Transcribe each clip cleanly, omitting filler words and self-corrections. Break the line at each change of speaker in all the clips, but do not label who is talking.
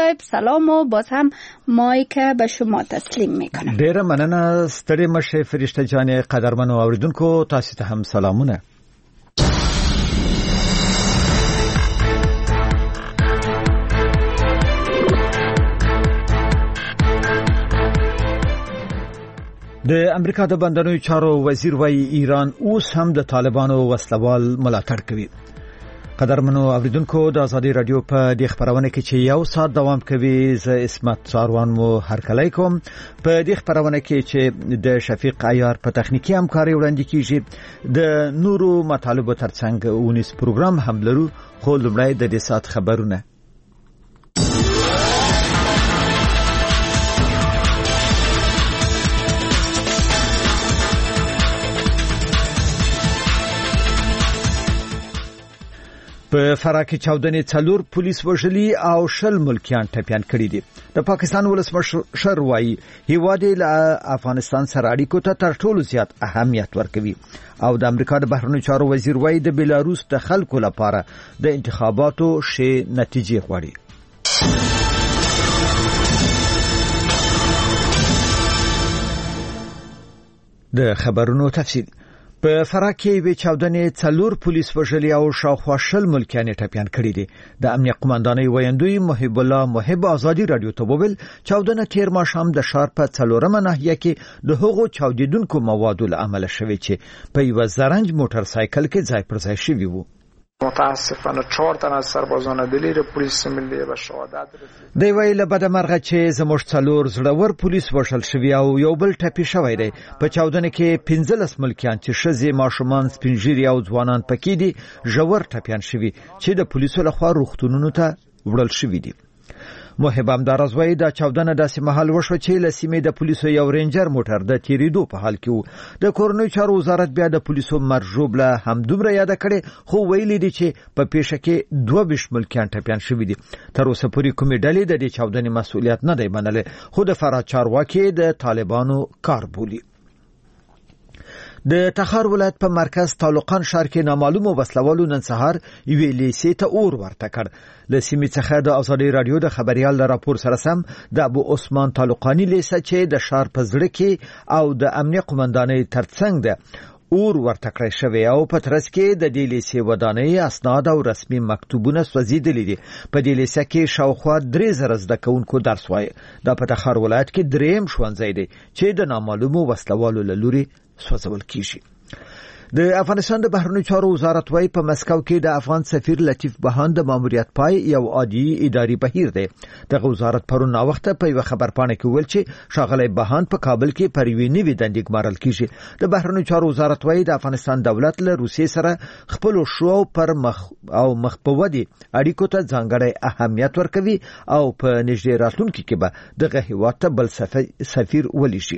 صاحب سلام و باز هم مایک به شما تسلیم میکنم.
ډیره مننه ستړي مشه فرشته جان. قدرمنو اوریدونکو تاسو ته هم سلامونه. د امریکا د بندرونو چارو وزیر وایي ایران اوس هم د طالبانو وسلوال ملاتړ کوي. قدرمنو اوریدونکو د ازادي رادیو په دې خبرونه کې چې یو ساعت دوام کوي ز اسمت ساروان مو هرکلی کوم. په دې خبرونه کې چې د شفیق عیار په تخنیکی همکاري وړاندې کیږي د نورو مطالبو ترڅنګ ونیس پروګرام هم لرو. خو لومړی د دې ساعت خبرونه. په فراه کې چاودنې 4 پولیس وژلي او 10 ملکیان ټپيان کړي دي. د پاکستان ولسمشر وایي هیواد له افغانستان سره اړیکو ته تر ټولو زیات اهمیت ورکوي او د امریکا د بهرنیو چارو وزیر وایي د بیلاروس د خلکو لپاره د انتخاباتو ښې نتیجې غواړي. د خبرونو تفصیل. په فراه کې وی چاودنې 4 پولیس وژلي او شاوخوا 10 ملکیان ټپيان کړي دي. د امنیت قوماندانۍ ویاندوی محب الله محب ازادي رادیو ته وویل چاودنه تیر ماښام د ښار په 4مه ناحیه کې د هغو چاودیدونکو موادو له امله شوې چې په یو زرنج موټر سایکل کې ځای پر ځای شوی وو.
متاسفانه 4 تن از سربازان دلیر پلیس ملی به شهادت رسید.
دی ویل بده مرغه چې زموږ 4 زړور پولیس وشل شوی او یو بل ټپي شوی دی. په چاودنه کې 15 ملکیان چې ښځې ماشومان سپینږیري او ځوانان پکې دي ژور ټپيان شوی چې د پولیسو لخوا روغتونونو ته وړل شوی دي. محب همدارز وایي دا چاودنه داسې مهال وشو چې له سیمې د پولیسو یو رینجر موټر د تیریدو په حال کې وو. د کورنیو چارو وزارت بیا د پولیسو مرجوب له همدومره یاد کړي خو ویلي دي چې په پیښه کې 22 ملکیان ټپيان شوي دي. تر اوسه پورې کومې ډلې د دې چاودنې مسؤلیت نه دی منلی خو د فراه چارواکي د طالبانو کار بولي. د تخار ولایت په مرکز طالقان ښار کې نامعلومو وسلوالو نن سهار یوې لیسې ته اور ورته کړ. له سیمې څخه د ازادي رادیو د خبريال راپور سره سم د ابو عثمان طالقانی لیسه چې د ښار په زړه کې او د امنیت قوماندانۍ ترڅنګ ده اور ورته کړی شوی او په ترڅ کې د دې لیسې ودانۍ اسناد او رسمي مکتوبونه سوځېدلي دي. په دې لیسه کې شاوخوا 3000 زده کوونکو درس وایي. دا په تخار ولایت کې دریم ښوونځی دی چې د نامعلومو وسلوالو له لوري سوځول کیږي. د افغانستان د بهرنیو چارو وزارت وايي په مسکو کې د افغان سفیر لطیف بهان د ماموریت پای یو عادي اداري بهیر دی. دغه وزارت پرون وخته په یو خبرپاڼه کې ویل چې ښاغلی بهان په کابل کې پر یوې نوې دندې ګمارل کیږي. د بهرنیو چارو وزارت وايي د افغانستان دولت له روسیې سره خپل شو پر مخ په ودی اړیکو ته ځانګړی اهمیت ورکوي او په نږدې راتلونکي کې به دغه هیواد ته بل سفیر ولیږي.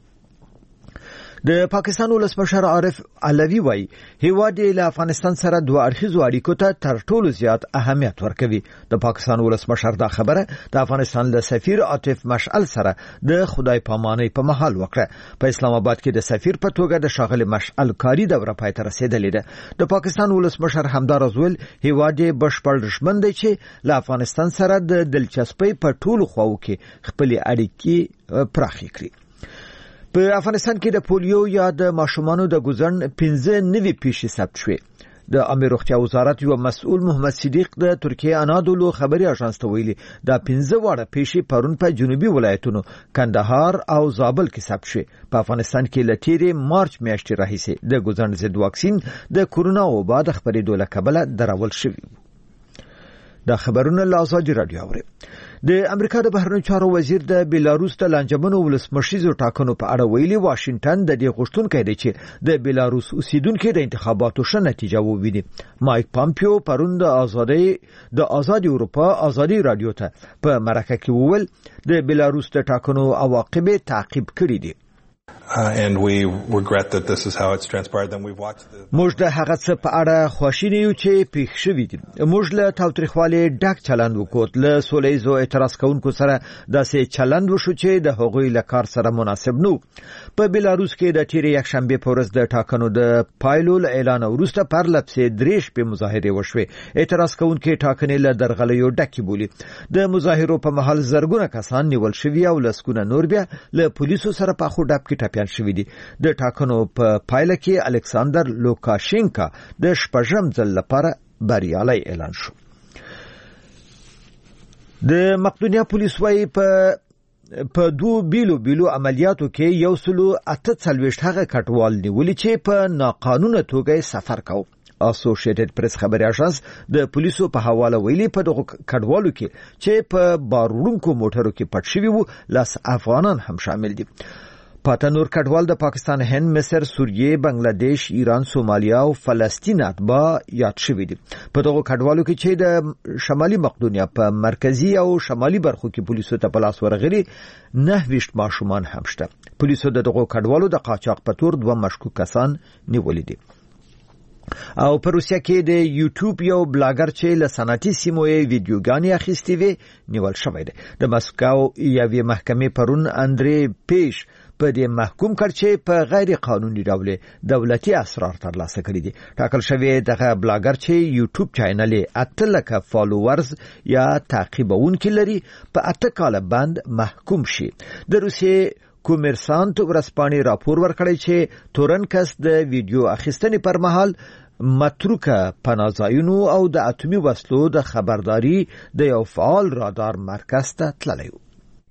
د پاکستان ولسمشر عارف علوی وایي هیواد له افغانستان سره دوه اړخیزو اړیکو ته تر ټولو زیات اهمیت ورکوي. د پاکستان ولسمشر دا خبره د افغانستان له سفیر عاطف مشعل سره د خدای پامانۍ په محل وکړه. په اسلام آباد کې د سفیر په توګه د شاغلی مشعل کاری دوره پای ته رسیدلې ده. د پاکستان ولسمشر همدارز ویل هیواد بشپړ دښمن دی چې له افغانستان سره د دلچسپۍ په ټولو خواو کې خپل اړیکې پراخې کړي. په افغانستان کې د پولیو یا د ماشومانو د ګوزن 15 نوي پیښې ثبت شوې. د عامه روغتیا وزارت یو مسؤل محمد صدیق د ترکیه انادولو خبري اژانس ته ویلي دا 15 واړه پیښې پرون په جنوبي ولایتونو کندهار او زابل کې ثبت شوې. په افغانستان کې لتیری مارچ میاشتې راهیسې د ګوزن ضد واکسین د کورونا وبا د خبرېدو له کبله درول شوی. دا خبرونه له ازادي رادیو اوري. د امریکا د بهرنیو چارو وزیر د بیلاروس د لانجمنو ولسمشریزو ټاکنو په اړه ویلي واشنگټن د دې غوښتونکو دی چې د بیلاروس اوسیدونکو د انتخاباتو ښه نتیجه وویني. مایک پامپیو پرون د آزادي اروپا ازادي رادیو ته په مرکه کې وویل د بیلاروس د ټاکنو عواقب تعقیب کړي دي.
and we regret that this is how it's transpired. Then we've watched
موږ د هغه څه په اړه خواشینی یو چې پیښ شوی دي. موږ له تاوتریخوالي ډک چلند وکړ، له سولېزو اعتراض کوونکو سره داسې چلند وشو چې د هغوی له کار سره مناسب نو. په بلاروس کې د تیرې یکشنبه په ورځ د ټاکنو د پایلو اعلان وروسته پر لپسې درې شپې مظاهره وشوه. اعتراض کوونکي ټاکنې له درغلیو ډکې بولي. د مظاهرو په مهال زرګونه کسان نیول شوي او لسګونه نور بیا له پولیسو سره په خو ډب کې ټاپیان شوي دي. د ټاکنو په پایله کې الکساندر لوکاشینکا د شپږم ځل لپاره بریالي اعلان شو. د مقدونیا پولیس وايي په دوه بیلو عملیاتو کې 148 هغه کټوال نیولي چې په ناقانونه توګه سفر کاوه. اسوسییټډ پریس خبري اژانس د پولیسو په حواله ویلي په دغه کډوالو کې چې په بارونکو موټرو کې پټ شوي وو لاس افغانان هم شامل دي. پاته نور کډوال د پاکستان، هند، مصر، سوریه، بنگلاديش، ایران، سومالیا او فلسطین اتباع یاد شوي دي. په دغه کډوالو کې چې د شمالي مقدونیا په مرکزی او شمالي برخو کې پولیسو ته په لاس ورغلي 9 ماشومان هم شته. پولیسو دغه کډوالو د قاچاق په تور 2 مشکوک کسان نیولي دي. او په روسیا کې د یوټیوب یو بلاګر چې له صنعتي سیمو یې ویډیوګانې اخیستې وي نیول شوی دی. د مسکو یوې محکمې پرون اندري پیش په دې محکوم کړ چې په غیر قانوني ډول دولتي اسرار ترلاسه کړي دي. ټاکل شوی دغه بلاګر چې یوټیوب چینل یې 8 لک فالوورز یا تعقیبونکي لري په 8 کال بند محکوم شي. د روسیې کومرسانت ورځپاڼې راپور ورکړی چې تورنکس د ویډیو اخیستنې پر مهال متروکه پناهځایونو او د اتومي وسلو د خبرداري د یو فعال رادار مرکز ته تللی و.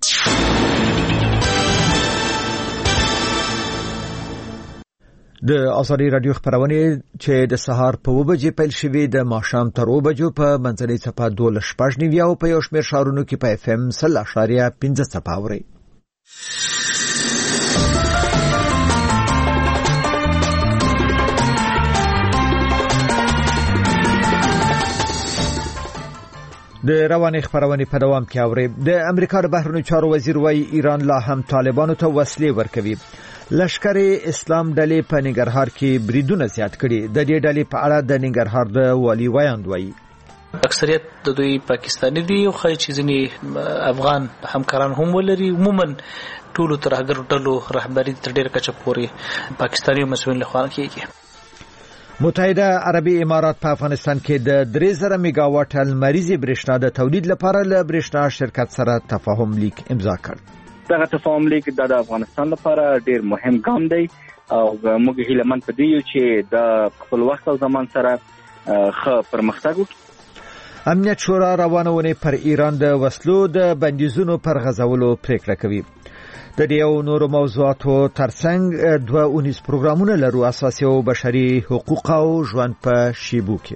د آزادي رادیو خبرونه چې د سهار په 2 بجې پیل شوې د ماښام تر 2 بجو په منځنۍ څپه 12:15 او په یو شمېر ښارونو کې په FM 0.15 څپه اوري. د رواني خبرونه په دوام کې اوري. د امریکا د بهرنیو چارو وزیر وايي ایران لا هم طالبانو ته وسلې ورکوي. لشکر اسلام ډلې په ننګرهار کې بریدونه زیات کړي. د دې ډلې په اړه د ننګرهار د والي ویاند وايي
اکثریت د دوی پاکستاني دي او خای چې ځنی افغان همکاران هم ولري. عموما ټولو ترهګر ټولو رهبری تر ډیر کچه پوري پاکستاني مسؤلین لخوا کیږي.
متحده عربي امارات په افغانستان کې د 3000 میگاواټ لمریزي برېښنا د تولید لپاره له برېښنا شرکت سره تفاهم لیک امضا کړ.
دغه تفاهم لیک د افغانستان لپاره ډیر مهم ګام دی او موږ هیله مند پدې یو چې د خپل وخت او زمان سره ښه پرمختګ وکړي.
امنیت شورا روانونه پر ایران د وسلو د بندیزونو پر غځولو پریکړه کوي. د دې نورو موضوعاتو ترڅنګ 2 پروګرامونه لرو، اساسي او بشري حقوق او ژوند په شیبو کې.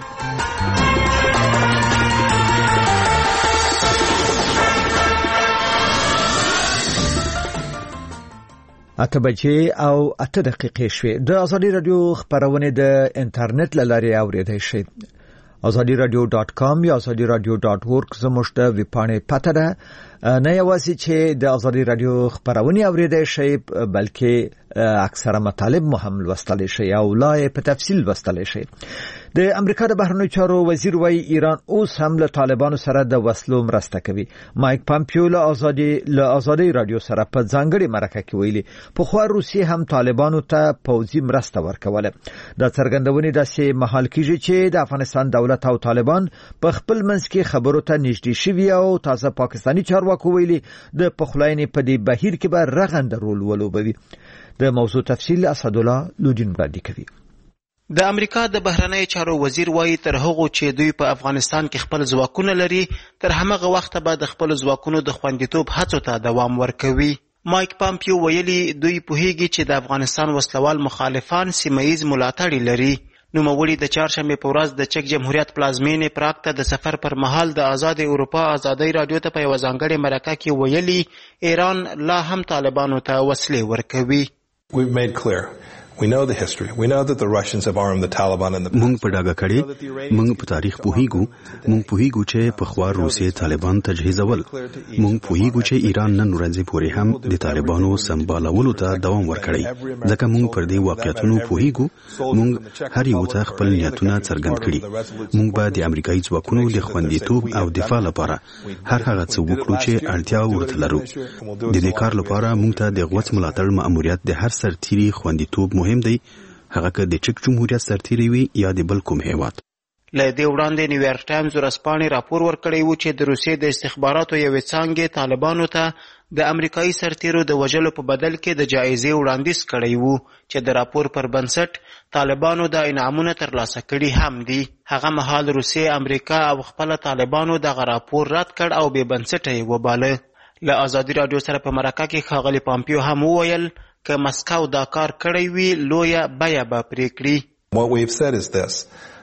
اته بجې او 8 دقیقې شوې. د آزادي رادیو خبرونه د انټرنیټ لارې اوریدای شئ. azadiradio.com یا azadiradio.org زموږ د ویبپاڼې پته ده. نه یوازې چې د آزادي رادیو خبرونه اوریدای شئ بلکې اکثره مطالب مهم لوستل شي او لا په تفصیل لوستل شي. د امریکا د بهرنیو چارو وزیر وايي ایران اوس هم له طالبانو سره د وسلو مرسته کوي. مایک پامپیو له آزادي رادیو سره په ځانګړي مرکه کې ویلي په خو روسي هم طالبانو ته پوځي مرسته ورکوله. د څرګندونې داسې محل کېږي چې د افغانستان دولت او طالبان په خپل منځ کې خبرو ته نږدې شوي او تازه پاکستاني چارواکو ویلي د پخلاینې په دې بهیر کې به رغند رول ولوبوي. د موضوع تفصیل اسد الله لودین وړاندې کوي.
د امریکا د بهرنیو چارو وزیر وايي تر هغه چې دوی په افغانستان کې خپل ځواکونه لري تر همغه وخت به د خپل ځواکونو د خوندیتوب هڅو ته دوام ورکوي. مایک پامپیو ویلي دوی پوهیږي چې د افغانستان وسلوال مخالفان سیمه‌ییز ملاتړي لري. نوموړي د چهارشنبه په ورځ د چک جمهوریت پلازمینې پراګ ته د سفر پر مهال د آزاد اروپا آزادۍ رادیو ته په یو ځانګړي مرکه کې ویلي ایران لا هم طالبانو ته وسلې ورکوي.
We've made clear We know the history. We know that the Russians have armed the Taliban in the past.
مونږ په ډاګه کړي مونږ په تاریخ پوهیږو چې په خوا روسي طالبان تجهیزول مونږ پوهیږو چې ایران نن ورځ پورې هم د طالبانو سمبالولو ته دوام ورکړي ځکه مونږ پر دې واقعیتونو پوهیږو مونږ هر یو ته خپل نیتونه څرګند کړي مونږ به د امریکایي ځواکونو د خوندیتوب او دفاع لپاره هر هغه څه وکړو چې اړتیا ورته لرو د دې کار لپاره مونږ ته د غوڅ ملاتړ مأموریت د هر سرتیري خوندیتوب مهم دی هغه که د چک جمهوریت سرتیری وي یا د بل کوم هیواد
له دې وړاندې نیویارک ټایمز ورځپاڼې راپور ورکړی و چې د روسیې د استخباراتو یوې څانګې طالبانو ته د امریکایي سرتیرو د وژلو په بدل کې د جایزې وړاندیز کړی و چې د راپور پر بنسټ طالبانو د انعامونه ترلاسه کړي هم دي هغه مهال روسیې امریکا او خپل طالبانو دغه راپور رد کړ او بې بنسټه یې وباله له ازادي راډیو سره په مرکه کې ښاغلي پامپیو هم وویل که مسکو دا کار کړی وي لویه بیه به پرې کړي.
What we've said is this.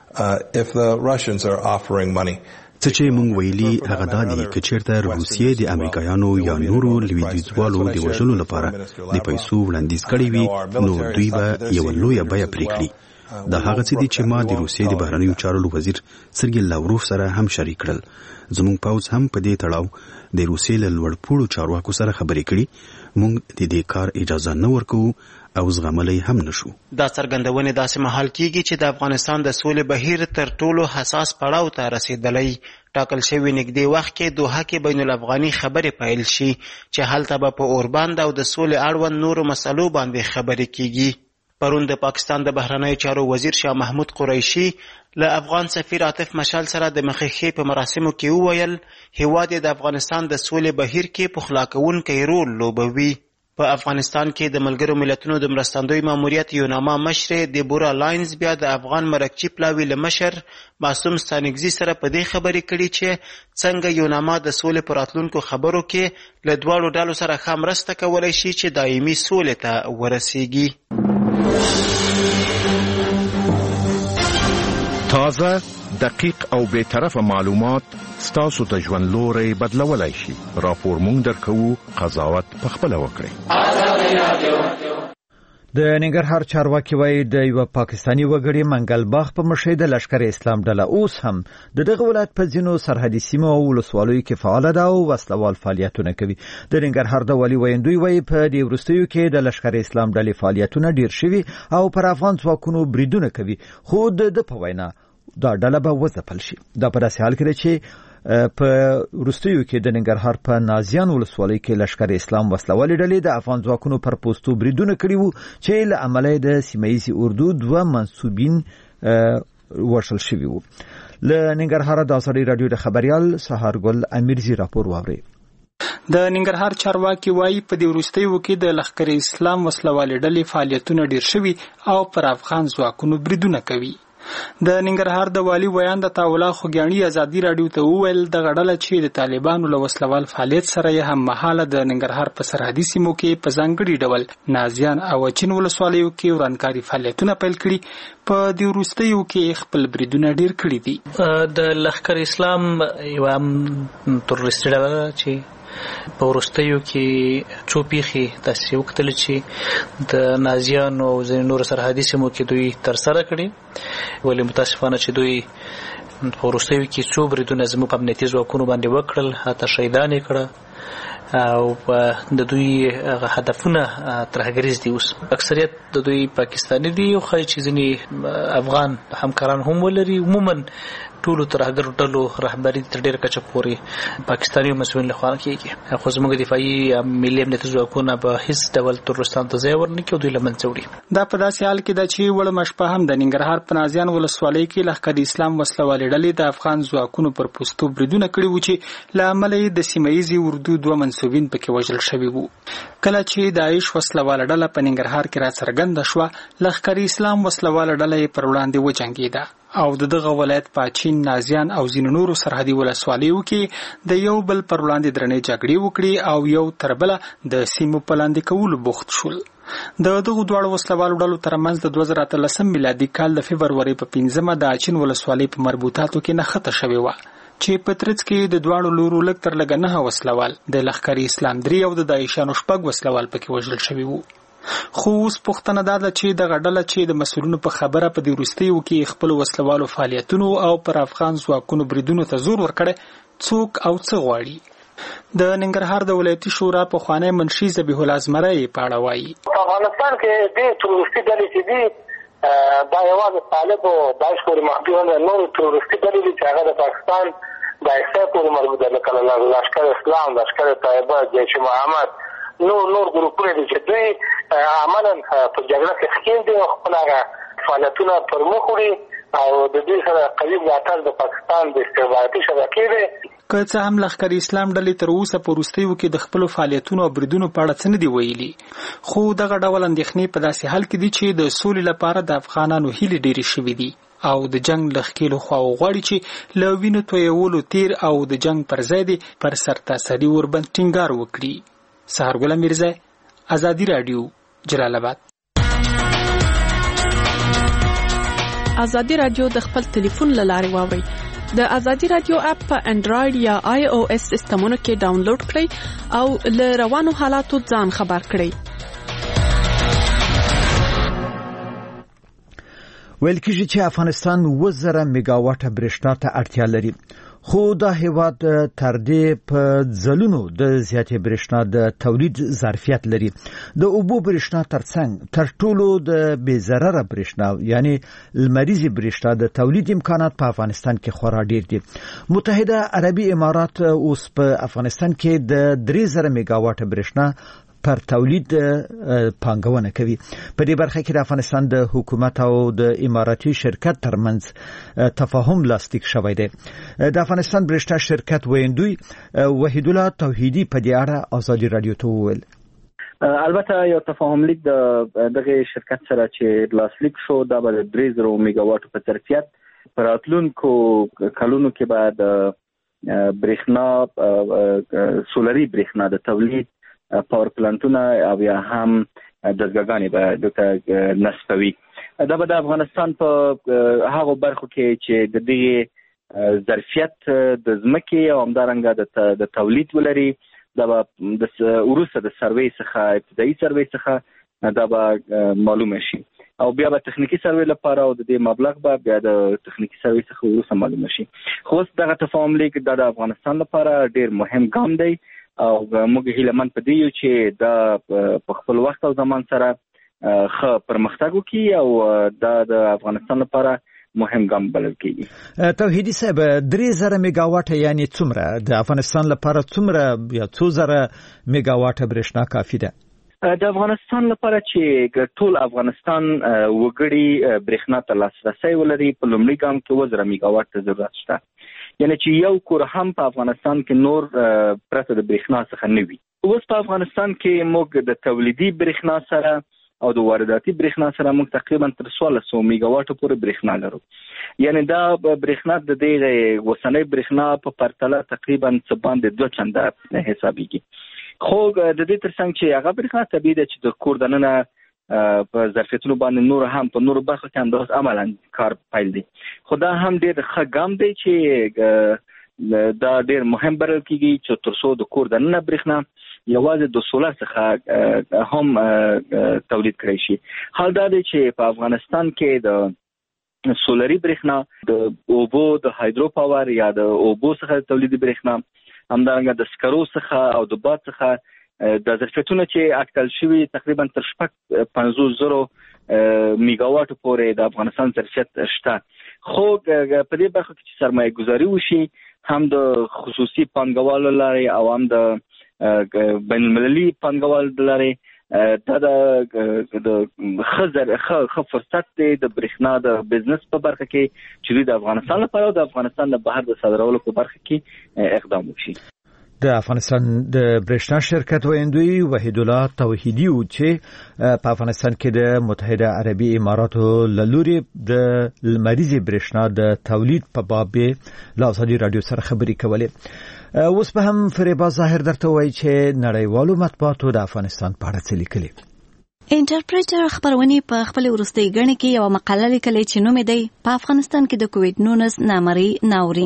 If the Russians are offering money
څه چې مونږ ویلي هغه دا دي که چېرته روسیې د امریکایانو یا نورو لویدیځوالو د وژلو لپاره د پیسو وړاندیز کړی وي نو دوی به یوه لویه بیه پرې کړي دا هغه څه دي چې ما د روسیې د بهرنیو چارو وزیر سرګی لاوروف سره هم شریک کړل زموږ پوځ هم په دې تړاو د روسیې له لوړپوړو چارواکو سره خبرې کړي مونږ د دې کار اجازه نه ورکوو او زغملی هم نشو
دا څرګندونې داسې مهال کیږي چې د افغانستان د سولې بهیر تر ټولو حساس پړاو ته رسیدلی ټاکل شوی نږدې وخت کې دوحه کې بین الافغاني خبرې پیل شي چې هلته به په اوربند او د سولې اړوند نورو مسلو باندې خبرې کیږي پرون د پاکستان د بهرنیو چارو وزیر شاه محمود قریشي له افغان سفیر عاطف مشال سره د مخخې په مراسمو کې وویل هیواد د افغانستان د سولې بهیر کې پخلا کوونکی رول لوبوي په افغانستان کې د ملګرو ملتونو د مرستندوی ماموریت یوناما مشر دیبورا لاینز بیا د افغان مرکچی پلاوی له مشر معصوم ستانکزي سره په دې خبرې کړي چې څنګه یوناما د سولې پر راتلونکو خبرو کې له دواړو ډلو سره ښه مرسته کولی شي چې دایمي سولې ته ورسیږي.
تازه دقیق او بی‌طرفه معلومات ستاسو د ژوند لوري بدلولای شي راپور مونږ درکو قضاوت پخپله وکړئ.
د ننګرهار چارواکي وایي د یو پاکستاني وګړي منګل باغ په مشهد لشکر اسلام ډله اوس هم د دغه ولایت په ځینو سرحدي سیمو او ولسوالیو کې فعال ده او وسلوال فعالیتونه کوي. د ننګرهار د والي ویندوی وایي په دې وروستیو کې د لشکر اسلام ډلې فعالیتونه ډیر شوي او پر افغان ځواکونو بریدونه کوي خو د په وینا دا ډله به وځپل شي. دا په داسې حال کې ده چې په وروستیو کې د ننګرهار په نازیان ولسوالۍ کې لشکر اسلام وسلوالې ډلې د افغان ځواکونو پر پوستو بریدونه کړي وو چې له امله د سیمه‌ییزې اردو دوه منسوبین وژل شوي وو. له ننګرهاره د ازادي راډیو د خبريال سهارګل امیرزي راپور واوري.
د ننګرهار چارواکي وایي په دې وروستیو کې د لښکر اسلام وسلوالې ډلې فعالیتونه ډیر شوي او پر افغان ځواکونو بریدونه کوي. د ننګرهار د والي ویان د تاولا خوګیانی ازادي راډیو ته وویل د غړله چې د طالبانو له وسلوال فعالیت سره یې هم مهاله د ننګرهار په سرحدي سیمو کې په ځانګړي ډول نازیان او چین ولسوالیو کې ورانکاري فعالیتونه پیل کړي په دې وروستیو کې خپل بریدونه ډیر کړي دي.
د لښکر اسلام یو تروریستي ډله چې په وروستیو کې څو پیښې تاسې وکتل چې د نازیانو او ځینې نورو سرحدي سیمو کې دوی ترسره کړي ولې متاسفانه چې دوی په وروستیو کې څو بریدونه زموږ په امنیتي ځواکونو باندې وکړل حتی شهیدان یې کړه او د دوی هدفونه ترهګریز دي. اوس اکثریت د دوی پاکستاني دي او خای چې ځینې افغان همکاران هم ولري عموما ټولو ترهګر ډلو رهبري تر ډیره کچه پورې پاکستاني مسؤلین له خوا کېږي خو زموږ دفاعي ملي امنیتي ځواکونه به هیڅ ډول تروریستانو ته ځای ورنکړي او دوی له منځه وړي.
دا په داسې حال کې ده چې وړمه شپه هم د ننګرهار په نازیان ولسوالۍ کې لښکر اسلام وسلوالې ډلې د افغان ځواکونو پر پوستو بریدونه کړي وو چې له امله یې د سیمه‌ییزې اردو دوه منسوبین پکې وژل شوي وو. کله چې داعش وسلواله ډله په ننګرهار کې راڅرګنده شوه لښکر اسلام وسلواله ډله یې پر وړاندې وجنګېده او دغه ولایت پاچین نازیان او ځینو نورو سرحدي ولسوالیو کې د یو بل پر وړاندې درنې جګړې وکړي او یو تر بله د سیمو په لاندې کولو بوخت شول. د دغو دواړو وسلوالو ډلو ترمنځ د 2013 میلادي کال د فبرورۍ په 5مه د اچین ولسوالۍ په مربوطاتو کې نښته شوې وه چې په ترڅ کې د دواړو لورو لږ تر لږه 9 وسلوال د لښکر اسلام 3 او د داعشانو 6 وسلوال پکې وژل شوي وو. خو اوس پوښتنه دا ده چې دغه ډله چې د مسؤلینو په خبره په دې وروستیو کې خپل وسلوالو فعالیتونو او پر افغان ځواکونو بریدونو ته زور ورکړی څوک او څه غواړي. د ننګرهار د ولایتي شورا پخوانی منشي ذبیح الله زمری په اړه وایي.
په افغانستان کې د تروریستي ډلې چې دي دا یوازې طالب او داعش پورې محدود نه، نور تروریستي ډلې دي چې هغه د پاکستان د اکثر پورې مربوط دي، لکه لشکر اسلام، لشکر طیبه، جیش محمد، نور ګروپونه دي چې دوی عملاً په جګړه کې ښکېل دي او خپل هغه فعالیتونه پر مخ وړي او د دوی سره قوي ملاتړ د پاکستان د استخباراتي شبکې دی.
که څه هم لښکر اسلام ډلې تر اوسه په وروستیو کې د خپلو فعالیتونو او بریدونو په اړه څه نه دي ویلي، خو دغه ډول اندېښنې په داسې حال کې دي چې د سولې لپاره د افغانانو هیلې ډېرې شوې دي او د جنگ له ښکېلو خواو غواړي چې له وینو تویولو تیر او د جنگ پر ځای دي پر سرتاسري وربند ټینګار وکړي. سهارګل میرزا، ازادي راډیو، جلال آباد.
ازادي راډیو د خپل ټلیفون له لارې واورئ. د ازادي راډیو اپ په انډراید یا آی او اس سیسټمونو کې ډاونلوډ کړئ او له روانو حالاتو ځان خبر کړئ.
ویل کېږي چې افغانستان 1000 میگاواټه برېښنا ته اړتیا لري، خو دا هیواد تر دې په ځلونو د زیاتې برېښنا د تولید ظرفیت لري. د اوبو برېښنا ترڅنګ تر ټولو د بې ضرره برېښنا یعنی لمریزي برېښنا د تولید امکانات په افغانستان کې خورا ډېر دي. متحده عربي امارات اوس په افغانستان کې د 3000 میگاواټه برېښنا پر تولید پانګونه کوي. په دې برخه کې د افغانستان د حکومت او د اماراتي شرکت ترمنځ تفاهم لاسلیک شوی دی. د افغانستان برېښنا شرکت ویندوی وحید الله توحیدی په دې اړه ازادي راډیو ته وویل.
البته یو تفاهم لیک دغه شرکت سره چې لاسلیک شو دا به 3000 میگاواټ په ظرفیت پر راتلونکو کلونو کې بعد برېښنا سولري برېښنا د تولید پاور پلانټونه او یا هم دستګاګانې به دلته نصبوي. دا به د افغانستان په هغو برخو کې چې د دې ظرفیت د ځمکې او همدارنګه د تولید ولري، دا به وروسته د سروې څخه ابتدایي سروې څخه دا به معلومه شي او بیا به تخنیکی سروې لپاره او د دې مبلغ به بیا د تخنیکی سروې څخه وروسته معلومه شي. خو اوس دغه تفاهم لیک د افغانستان لپاره ډېر مهم ګام دی او موږ هیله مند په دې یو چې دا په خپل وخت او زمان سره ښه پرمختګ وکړي او دا د افغانستان لپاره مهم ګام بلل کېږي.
توحیدي صاحب، 3000 میگاواټه یعنی څومره د افغانستان لپاره څومره یا څو زره میگاواټه برېښنا کافي ده؟
د افغانستان لپاره چې ټول افغانستان وګړي برېښنا ته لاسرسی ولري په لومړي ګام کې 1000 میگاواټ ته ضرورت شته، یعنی چې یو کور هم په افغانستان کې نور پرته د برېښنا څخه نه وي. اوس په افغانستان کې موږ د تولیدي برېښنا سره او د وارداتي برېښنا سره موږ تقریبا تر 1600 میگاواټ پورې برېښنا لرو. یعنی دا برېښنا د دې وسنۍ برېښنا په پرتله تقریبا څه باندې 2 چنده حسابيږي. خو د دې ترڅنګ چې هغه برېښنا طبیعي ده چې د کور دننه په ظرفیتونو باندې نور هم په نور برخو کې انداز عملاً کار پیل دي. خو دا هم ډېر ښه ګام دی چې دا ډېر مهم بلل کېږي چې تر څو د کور دننه برېښنا یوازې د سولر څخه هم تولید کړی شي. حال دا دی چې په افغانستان کې د سولري برېښنا د اوبو د هایدرو پاور یا د اوبو څخه تولید برېښنا همدارنګه د سکرو څخه او د باد څخه د ظرفیتونو چې اټکل شوي تقریبا تر 50,000 میگاواټ پورې د افغانستان ظرفیت شته. خو په دې برخه کې چې سرمایه گذاري وشي هم د خصوصي پانګوالو لارې او هم د بین المللي پانګوالو لارې دا د ښه فرصت دی د برېښنا د بزنس په برخه کې چې د افغانستان لپاره او د افغانستان د بهر د صادرولو په برخه کې اقدام وشي.
د افغانستان د برېښنا شرکت ویندوی وحید الله توحیدی و چې په افغانستان کې د متحده عربي اماراتو له لوري د لمریزي برېښنا د تولید په باب له ازادي راډیو سره خبرې کولې. اوس به هم فریبا ظاهر درته وایي چې نړیوالو مطبوعاتو د افغانستان په اړه څه لیکلي.
انټرپریټر خبرونه په خپل وروستۍ غڼه کې یو مقاله لیکلې چې نوم یې دی په افغانستان کې د کووډ 19 نامرئي ناورین.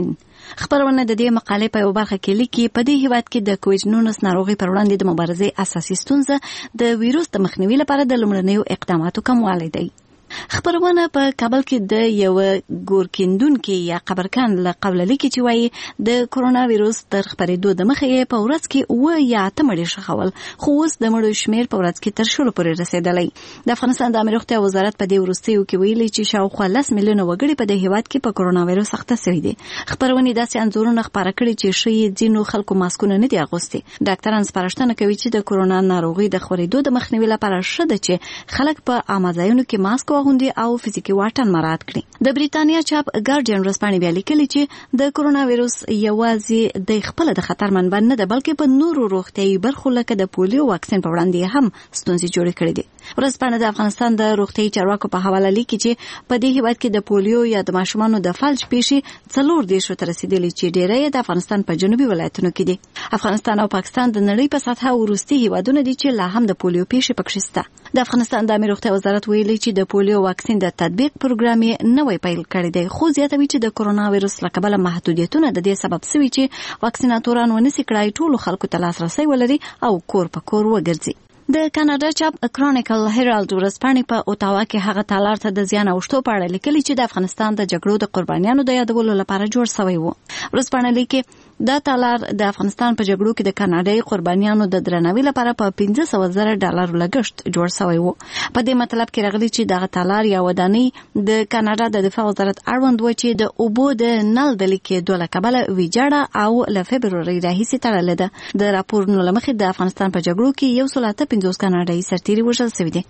خبرونه د دې مقالې په یو برخه کې لیکي په دې هیواد کې د کووډ-19 ناروغي پر وړاندې د مبارزې اساسي ستونزه د ویروس د مخنیوي لپاره د لومړنیو اقداماتو کموالی دی. خبرونه په کابل کې د یو ګورکیندونکو یا قبرکان له قوله لیکي چې وایي د کرونا ویروس تر خپرېدو د مخې په ورځ کې 8 یا 8 مړي شخول، خو اوس د مړو شمیر په ورځ کې تر 10 پورې رسیدلی. د افغانستان د عامه روغتیا وزارت په دې وروستیو کې ویلي چې شاوخوا 10 میلیونه وګړي په دې هیواد کې په کرونا ویروس اخته شوي دي. خبرونه داسې انځورونه خپاره کړي چې شي ځینو خلکو ماسکونه نه دي اغوستي. ډاکټران سپارښتنه کوي چې د کرونا ناروغي د خپرېدو د مخنیوي لپاره ښه ده چې خلک په عامه ځایونو کې ماسک واغوندي او فزیکي واټن مراعات کړي. د بریتانیا چاپ ګارډین ورځپاڼې بیا لیکلي چې د کرونا ویروس یوازې د خپل د خطر منبع نه ده، بلکې په نورو روغتیايي برخو لکه د پولیو واکسین په وړاندې هم ستونزې جوړې کړې دي. ورځپاڼه د افغانستان د روغتیايي چارواکو په حواله لیکي چې په دې هیواد کې د پولیو یا د ماشومانو د فلج پیښې 4 ته رسیدلې چې ډېری د افغانستان په جنوبي ولایتونو کې دي. افغانستان او پاکستان د نړۍ په سطحه وروستي هیوادونه دي چې لا هم د پولیو پیښې پکې شته. د افغانستان د عامه روغتیا وزارت ویلي چې د پولیو واکسین د تطبیق پروګرام یې نوې پیل کړی دی، خو زیاتوي چې د کرونا ویروس له کبله محدودیتونه د دې سبب شوي چې واکسیناتوران ونسي کړای ټولو خلکو ته لاسرسی ولري او کور په کور وګرځي. د کاناډا چاپ کرونیکل هیرالد ورځپاڼې په اوټاوا کې هغه تالار ته د زیان اوښتو په اړه لیکلي چې د افغانستان د جګړو د قربانیانو د یادولو لپاره جوړ شوی و. ورځپاڼه لیکي دا تالار د افغانستان په جګړو کې د کاناډایي قربانیانو د درناوي لپاره په $500,000 لګښت جوړ شوی و. په دې مطلب کې راغلي چې دغه تالار یا ودانۍ د کاناډا د دفاع وزارت اړوند و چې د اوبو د نل د لیکېدو له کبله ویجاړه او له فبرورۍ راهیسې تړلې ده. د راپورونو له مخې د افغانستان په جګړو کې 150 کاناډایي سرتیري وژل شوي دي.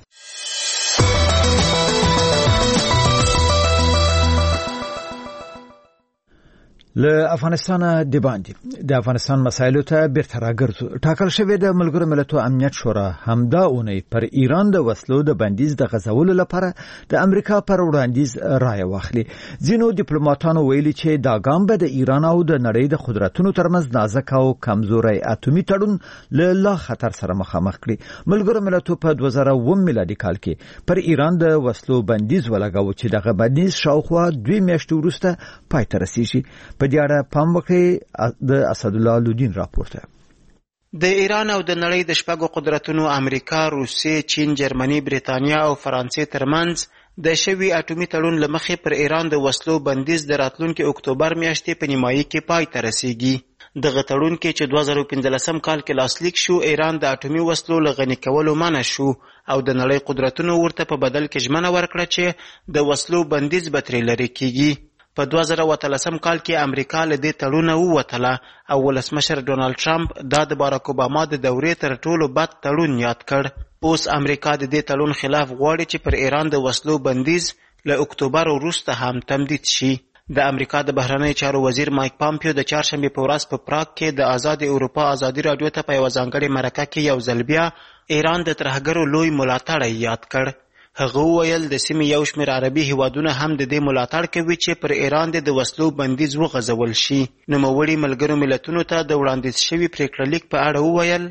له افغانستان د باندې د افغانستان مسایلو ته بیرته راګرځو. ټاکل شوی د ملګرو ملتونو امنیت شورا همدا اونۍ پر ایران د وسلو د بندیز د غځولو لپاره د امریکا پر وړاندیز رایه واخلي. ځینو ډیپلوماټانو ویلي چې دا ګام به د ایران او د نړۍ د قدرتونو ترمنځ نازک او کمزوري اټومي تړون له لا خطر سره مخامخ کړي. ملګرو ملتونو په 2009 میلادي کال کې پر ایران د وسلو بندیز ولګاوه چې دغه بندیز شاوخوا 2 میاشتې وروسته پای ته رسیږي. په دې اړه پام وکړئ د اسد الله لودین راپورته.
د ایران او د نړۍ د شپږو قدرتونو امریکا، روسیې، چین، جرمني، بریتانیا او فرانسې ترمنځ د شوي اټومي تړون له مخې پر ایران د وسلو بندیز د راتلونکي اکتوبر میاشتې په نیمایي کې پای ته رسیږي. دغه تړون کې چې 2015 کال کې لاسلیک شو، ایران د اټومي وسلو له غني کولو منع شو او د نړۍ قدرتونو ورته په بدل کې ژمنه ورکړه چې د وسلو بندیز به ترې لرې کیږي. په 2013 کال کې امریکا له دې تړونه ووتله او ولسمشر ډونالد ټرمپ دا د باراک اوباما د دورې تر ټولو بد تړون یاد کړ. اوس امریکا د دې تړون خلاف غواړي چې پر ایران د وسلو بندیز له اکتوبر وروسته هم تمدید شي. د امریکا د بهرنیو چارو وزیر مایک پامپیو د چهارشنبې په ورځ په پراګ کې د آزاد اروپا ازادي راډیو ته په یوه ځانګړې مرکه کې یو ځل بیا ایران د ترهګرو لوی ملاتړی یاد کړ. هغه وویل د سیمې یو شمېر عربي هیوادونه هم د دې ملاتړ کوي چې پر ایران د وسلو بندیز وغځول شي. نوموړي ملګرو ملتونو ته د وړاندیز شوي پریکړه لیک په اړه وویل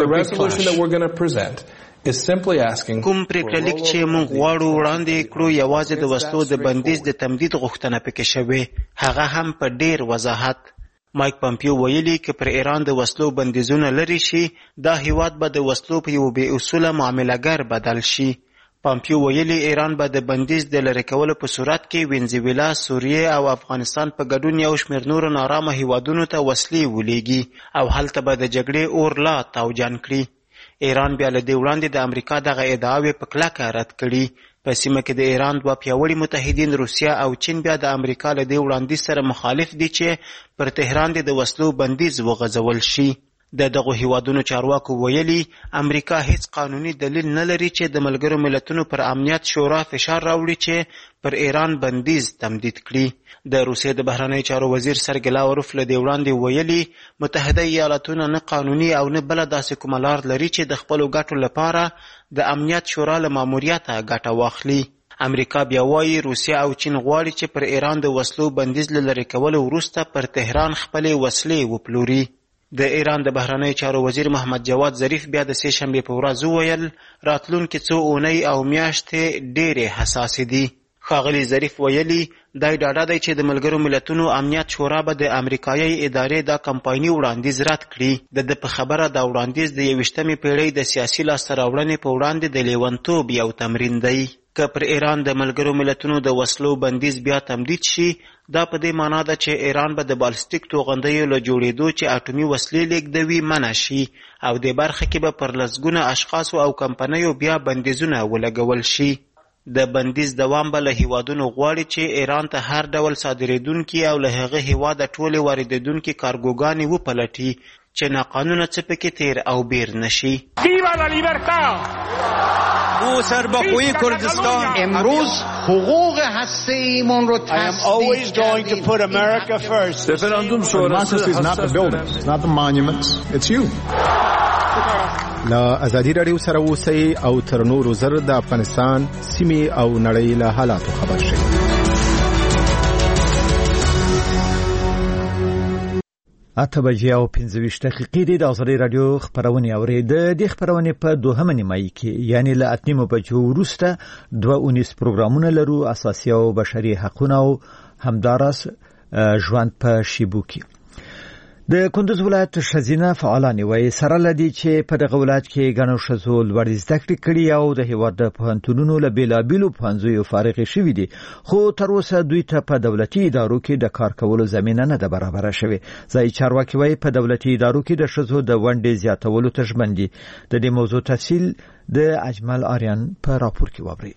کوم پریکړه لیک چې موږ غواړو وړاندې کړو یوازې د وسلو د بندیز د تمدید غوښتنه پکې شوې، هغه هم په ډیر وضاحت. مایک پامپیو ویلي که پر ایران د وسلو بندیزونه لري شي، دا هیواد به د وسلو په یو بې اصوله معاملهګر بدل شي. پامپیو ویلي ایران به د بندیز د لرې کولو په صورت کې وینزویلا، سوریه او افغانستان په ګډون یو شمېر نورو نارامه هیوادونو ته وسلې ولېږي او هلته به د جګړې اور لا تاوجن کړي. ایران بیا له دې وړاندې د امریکا دغه ادعاوې په کلکه رد کړي. په سیمه کې د ایران 2 پیاوړي متحدین روسیه او چین بیا د امریکا له دې وړاندیز سره مخالف دي چې پر تهران د وسلو بندیز وغځول شي. د دغه هیوادونو چارواکو ویلي امریکا هیڅ قانوني دلیل نه لري چې د ملګرو ملتونو پر امنیت شورا فشار راوړي چې پر ایران بندیز تمدید کړي. د روسیې د بهرنیو چارو وزیر سرګی لاوروف له دې وړاندې ویلي متحده ایالاتونه نه قانوني او نه بله داسې کومه لار لري چې د خپلو ګټو لپاره د امنیت شورا له ماموریته ګټه واخلي. امریکا بیا وایي روسیه او چین غواړي چې پر ایران د وسلو بندیز له لرې کولو وروسته پر تهران خپلې وسلې وپلوري. د ایران د بهرنیو چارو وزیر محمد جواد ظریف بیا د سې شنبې په ورځ وویل راتلونکي څو اونۍ او میاشتې ډېرې حساسې دي. ښاغلي ظریف ویلي دا ډاډه دی چې د ملګرو ملتونو امنیت شورا به د امریکایي ادارې دا کمپایني وړاندیز رد کړي. د په خبره دا وړاندیز د 21مې پیړۍ د سیاسي لاسته راوړنې په وړاندې د لیونتوب یو تمرین دی. که پر ایران د ملګرو ملتونو د وسلو بندیز بیا تمدید شي، دا په دې معنا ده چې ایران به د بالستیک توغندیو له جوړېدو چې اټومي وسلې لیږدوي منع شي او د برخه کې به پر لسګونه اشخاصو او کمپنیو بیا بندیزونه ولګول شي. د بندیز دوام به له هیوادونو غواړي چې ایران ته هر ډول صادریدونکي او له هغه هیواده ټولې واردېدونکي کارګوګانې وپلټي چې ناقانونه څه پکې تیر او بیر نشي.
او سرباخوی کردستان امروز حقوق هسته‌ایمون رو تثبیت کردیم.
Referendum sonrası is not the buildings, it's not the monuments, it's you.
لا ازادي رادیو سره اوسئ او تر نورو زر د افغانستان سیمې او نړۍ له حالاتو خبر شئ.
اته بجې او 15 دقیقې د ازادي رادیو خبرونه اورید. د خبرونه په دوهمه نیمه کې یعنی له 8 بجو وروسته 2 پروګرامونه لرو، اساسي او بشري حقوق او همدارس ژوند په شیبو کې. د کندوز ولایت شزینه فعالان وایي سره لدی چې په دغه ولایت کې غنو شزو لوړ زده کړې کړي او د هیواد د پوهنتونونو له بیلابیلو پوهنځیو فارغ شوي دي، خو تر اوسه دوی ته په دولتي ادارو کې د کار کولو زمینه نه ده برابره شوې. ځای چارواکي وایي په دولتي ادارو کې د شزو د ونډې زیاتولو ته ژمن دي. د دې موضوع تفصیل د اجمل آریان په راپور کې واوري.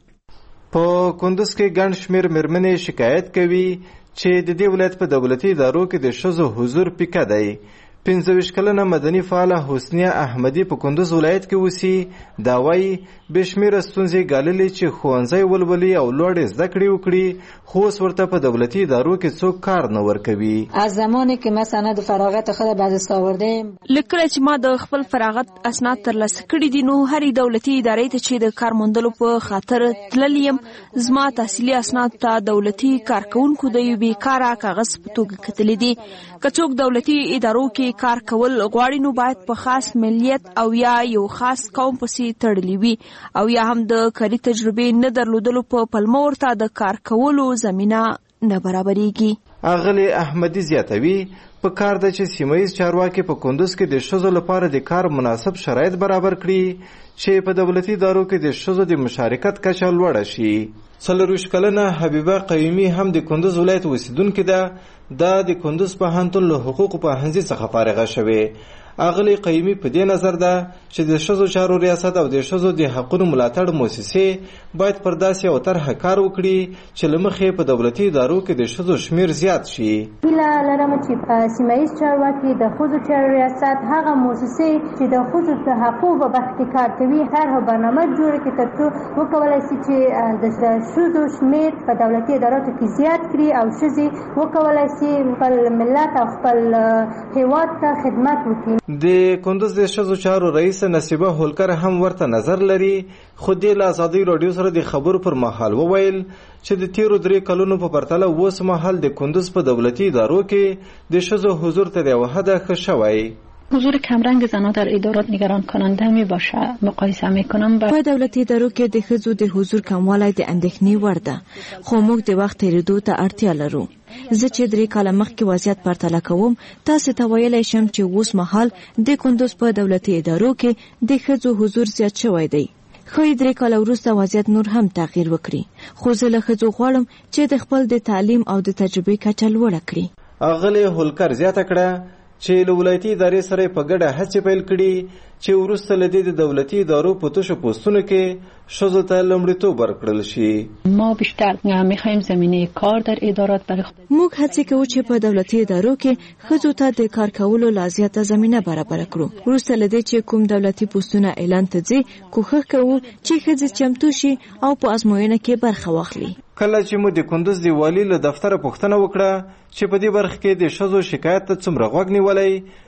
په کندوز کې ګڼ شمېر مېرمنې شکایت کوي چې د دې ولایت په دولتي ادارو کې د ښځو حضور پیکه دی. 25 کلنه مدني فعاله حسنیه احمدي په کندوز ولایت کې اوسي. دا وایي بشمیره ستونزې ګاللې چې ښوونځی ولولي او لوړې زده کړې وکړي، خو اوس ورته په دولتي ادارو کې څوک کار نه ورکوي.
از زمانی که من سند فراغت خود به دست آوردم،
لکه چې ما د خپل فراغت اسناد ترلاسه کړي دي، نو هرې دولتي ادارې ته چې د کار موندلو په خاطر تللی یم، زما تحصیلي اسناد ته دولتي کارکونکو د یو بیکاره کاغذ په توګه کتلي دي. که څوک دولتي ادارو کې کار کول غواړي نو باید په خاص ملیت او یا یو خاص قوم پسې تړلی وي او یا هم د کاري تجربې نه درلودلو په پلمه ورته د کار کولو زمینه نه برابرېږي.
اغلی احمدي زیاتوي په کار ده چې سیمه‌ییز چارواکي په کندوز کې د ښځو لپاره د کار مناسب شرایط برابر کړي چې په دولتي ادارو کې د ښځو د مشارکت کچه لوړه شي. 40 کلنه حبیبه قیومي هم د کندوز ولایت اوسیدونکې ده. دا د کندوز پوهنتون له حقوقو پوهنځي څخه فارغه شوې. اغلی قیومي په دې نظر ده چې د ښځو چارو ریاست او د ښځو د حقوقو ملاتړ مؤسسې باید پر داسې یو طرحه کار وکړي چې له مخې په دولتي ادارو کې د ښځو شمیر زیات شي.
هیله لرم چې په سیمه‌ییز چارواکي د ښځو چارو ریاست هغه مؤسسې چې د ښځو د حقوقو په برخه کې کار کوي طرحه برنامه جوړه کړي ترڅو وکولای شي چې د ښځو شمیر په دولتي ادارو کې زیات کړي او ښځې وکولای شي خپل ملت او خپل هیواد ته خدمت وکړي.
د کندوز د ښځو چارو رئیس نصیبه هولکر هم ورته نظر لري، خو د ازادي رادیو سره د خبرو پر مهال وویل چې د تیرو 3 کلونو په پرتله اوس مهال د کندوز په دولتي ادارو کې د ښځو حضور ته د وحده ښه شوی.
حضور کمرنگ زنان در ادارات نگران کننده می باشه. مقایسه میکنم
په دولتي ادارو کې د ښځو د حضور کموالی د اندېښنې وړ ده، خو موږ د وخت تیریدو ته اړتیا لرو. زه چې 3 کاله مخکې وضعیت پرتله کوم، تاسو ته ویلی شم چې اوس مهال د کندوز په دولتي ادارو کې د ښځو حضور زیات شوی دی. ښایي 3 کاله وروسته وضعیت نور هم تغییر وکړي، خو زه له ښځو غواړم چې د خپل د تعلیم او د تجربې کچه لوړه کړي.
اغلی هولکر زیاته کړه چې له ولایتي ادارې سره په ګډه هڅې پیل کړي چې وروسته له دې د دولتي ادارو په تشو پوستونو کې ښځو ته لومړیتوب ورکړل شي.
ما بیشتر میخوایم زمینه کار در ادارات برای
موږ هڅه کوو چې په دولتي ادارو کې ښځو ته د کار کولو لا زیاته زمینه برابر کړو. وروسته له دې چې کوم دولتي پوستونه اعلان ته ځي، کوښښ کوو چې ښځې چمتو شي او په ازموینه کې برخه واخلي.
کله چې مو د کندوز د والي له دفتره پوښتنه وکړه چې په دې برخه کې د ښځو شکایت ته څومره غوږ نیولی،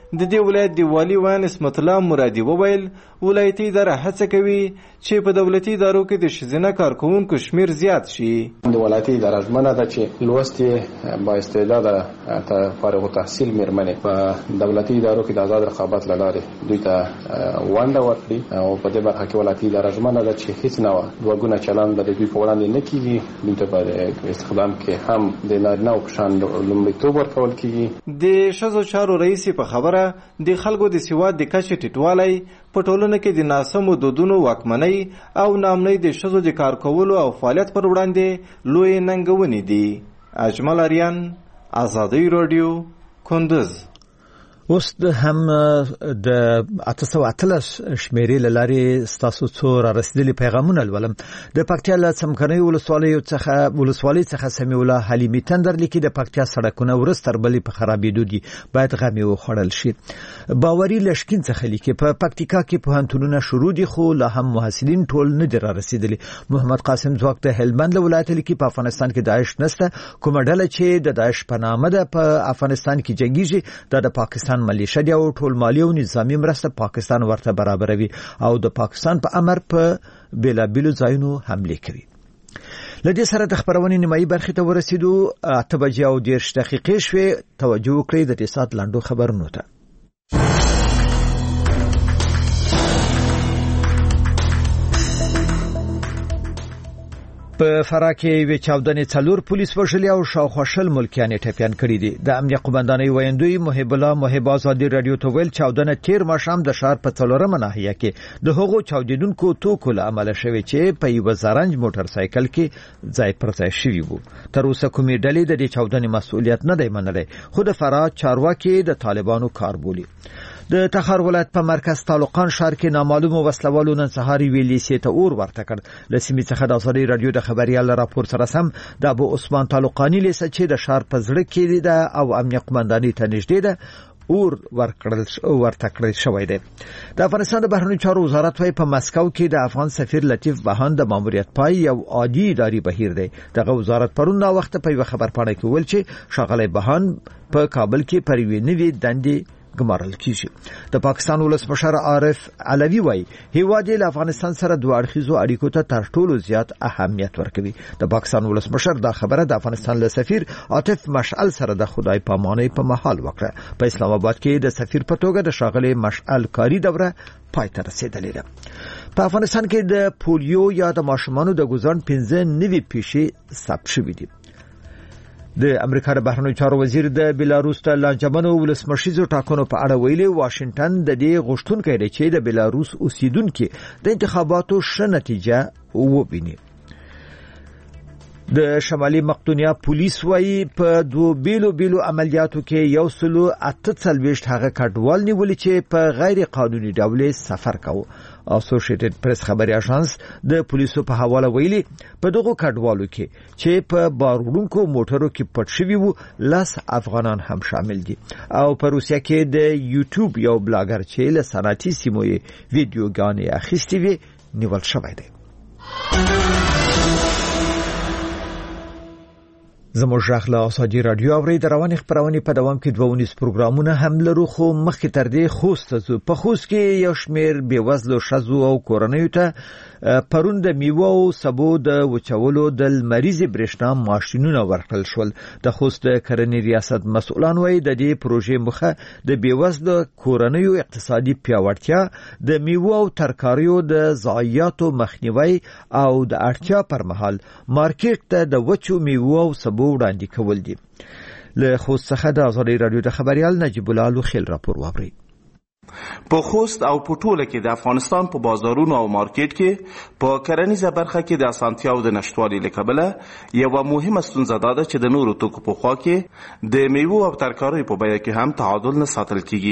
د دې ولایت د والي وان اسمت الله مرادي وویل ولایتي اداره هڅه کوي چې په دولتي ادارو کې د ښځینه کارکوونکو شمیر زیات شي.
د ولایتي اداره ژمنه ده چې لوستې با استعداده فارغ التحصیل میرمنې په دولتي ادارو کې د آزاد رقابت له لارې دوی ته ونډه ورکړي او په دې برخه کې ولایتي اداره ژمنه ده چې هیڅ نوع دوه ګونه چلند به د دوی په وړاندې نه کیږي. دوی ته په استخدام کې هم د نارینه په شان لومړیتوب ورکول کیږي.
د ښځو چارو رئیس په خبره د خلکو د سواد د کچې ټیټوالی په ټولنه کې د ناسمو دودونو واکمنۍ او ناامنۍ د ښځو د کار کولو او فعالیت پر وړاندې لوی ننګونې دي. اجمل اریان، آزادی رادیو، کندز.
اوس هم د 813 شمیرې لارې ستاسو څو را رسیدلي پیغامونه لولم. د پکتیا له څمکنۍ ولسوالۍ څخه سمیع الله حلیمي تندر لیکي د پکتیا سړکونه ورځ تر بلې په خرابېدو دي، باید غمې وخوړل شي. باوري لشکین څخه لیکي په پکتیکا کې پوهنتونونه شروع دي خو لا هم محصلین ټول نه دي را رسیدلي. محمد قاسم ځواک د هلمند له ولایت لیکي په افغانستان کې داعش نشته، کومه ډله چې د داعش په نامه ده په افغانستان کې جنګیږي د پاکستان ملیشه دی او ټول مالی او نظامی مرسته پاکستان ورته برابروي او د پاکستان په امر په بیلابیلو ځایونو حمله کوي. لدې سره د خبرونې نیمایي برخې ته ورسېدو. 8:30 شوې. توجه وکړئ د دې سات لاندو خبرونو ته. په فراه کې وی چاودنې 4 پولیس وژلي او شاوخوا 20 ملکیان ټپيان کړي دي. د امنیت قومندانۍ ویندوی محب الله محب آزادی رادیو ته ویل چاودنه 13 ماشام د شهر په 4مه ناحیه کې د هغو چاودیدونکو توکو له عمله شوی چې په یو زرنج موټر سایکل کې ځای پر ځای شوی وو. تر اوسه کومې ډلې د دې چاودنې مسؤلیت نه دی منلی، خو د فراه چارواکي د طالبانو کار بولي. د تخار ولایت په مرکز تعلقان شهر کې نامعلومو وسلوالو نن سهار ویلې سي ته اور ورته کړ. لسمې څخه د آزادی رادیو د خبريال راپور سره سم د ابو عثمان تعلقانی لیسه چې د شهر په زړه کې ده او امنیت قومندانۍ ته نږدې ده اور ورته کړل شوی دی. د افغانستان د بهرنیو چارو وزارت وايي په مسکو کې د افغان سفیر لطیف بهان د ماموریت پای یو عادي اداري بهیر دی. دغه وزارت پرون نا وخت په خبر پاڼه کې ویل چې شاغلی بهان په کابل کې پر یوې نوې دندې ګمارل کیږي. د پاکستان ولسمشر عارف علوی وايي هیواد له افغانستان سره دوه اړخیزو اړیکو ته تر ټولو زیات اهمیت ورکوي. د پاکستان ولسمشر دا خبره د افغانستان له سفیر عاطف مشعل سره د خدای پامانۍ په محل وکړه. په اسلام آباد کې د سفیر په توګه د شاغلی مشعل کاری دوره پای ته رسیدلې ده. په افغانستان کې د پولیو یا د ماشومانو د ګوزن 15 نوي پیښې ثبت شوې دي. د امریکا د بهرنیو چارو وزیر د بیلاروس د لانجمنو ولسمشریزو ټاکنو په اړه ویلي واشنگټن د دې غوښتونکو دی چې د بیلاروس اوسیدونکو د انتخاباتو ښه نتیجه وویني. د شمالي مقدونیا پولیس وايي په دوه بیلو عملیاتو کې 148 هغه کډوال نیولي چې په غیر قانوني ډول سفر کاوه. اسوسییټډ پریس خبري اژانس د پولیسو په حواله ویلي په دغه کډوالو کې چې په باروړونکو موټرو کې پټ شوي وو 10 افغانان هم شامل دي. او په روسیا کې د یوټیوب یو بلاګر چې له صنعتي سیمو ویډیوګانې اخیستې وي نیول شوی دی. زموږ ژغ له آزادی رادیو اوري د رواني خبرونه په دوام کې 2 پروګرامونه هم لرو خو مخکې تر دې خوست په خوست کې یو شمیر بیوزلو شذو او کورنیو ته پرون د میوه او سبو د وچولو د مریض برېښنا ماشينونه ورکړل شول. د خوست کرنې ریاست مسؤلان وایي د دې پروژې مخه د بیوزلو کورنیو اقتصادي پیاوړتیا، د میوه او ترکاریو د ضایعاتو مخنیوي او د اړتیا پر مهال مارکیټ ته د وچو میوه او سبو وړاندې کول دي. له خوست څخه د آزادی رادیو د خبريال نجیب الله لوخیل راپور واوري.
په خوست او په ټوله کې د افغانستان په بازارونو او مارکیټ کې په کرنیزه برخه کې د اسانتیاو د نشټوالي له کبله یو مهمه ستونزه ده چې د نورو توکو په خوا کې د میوه او ترکاریو په بیه کې هم تعادل نه ساتل کیږي.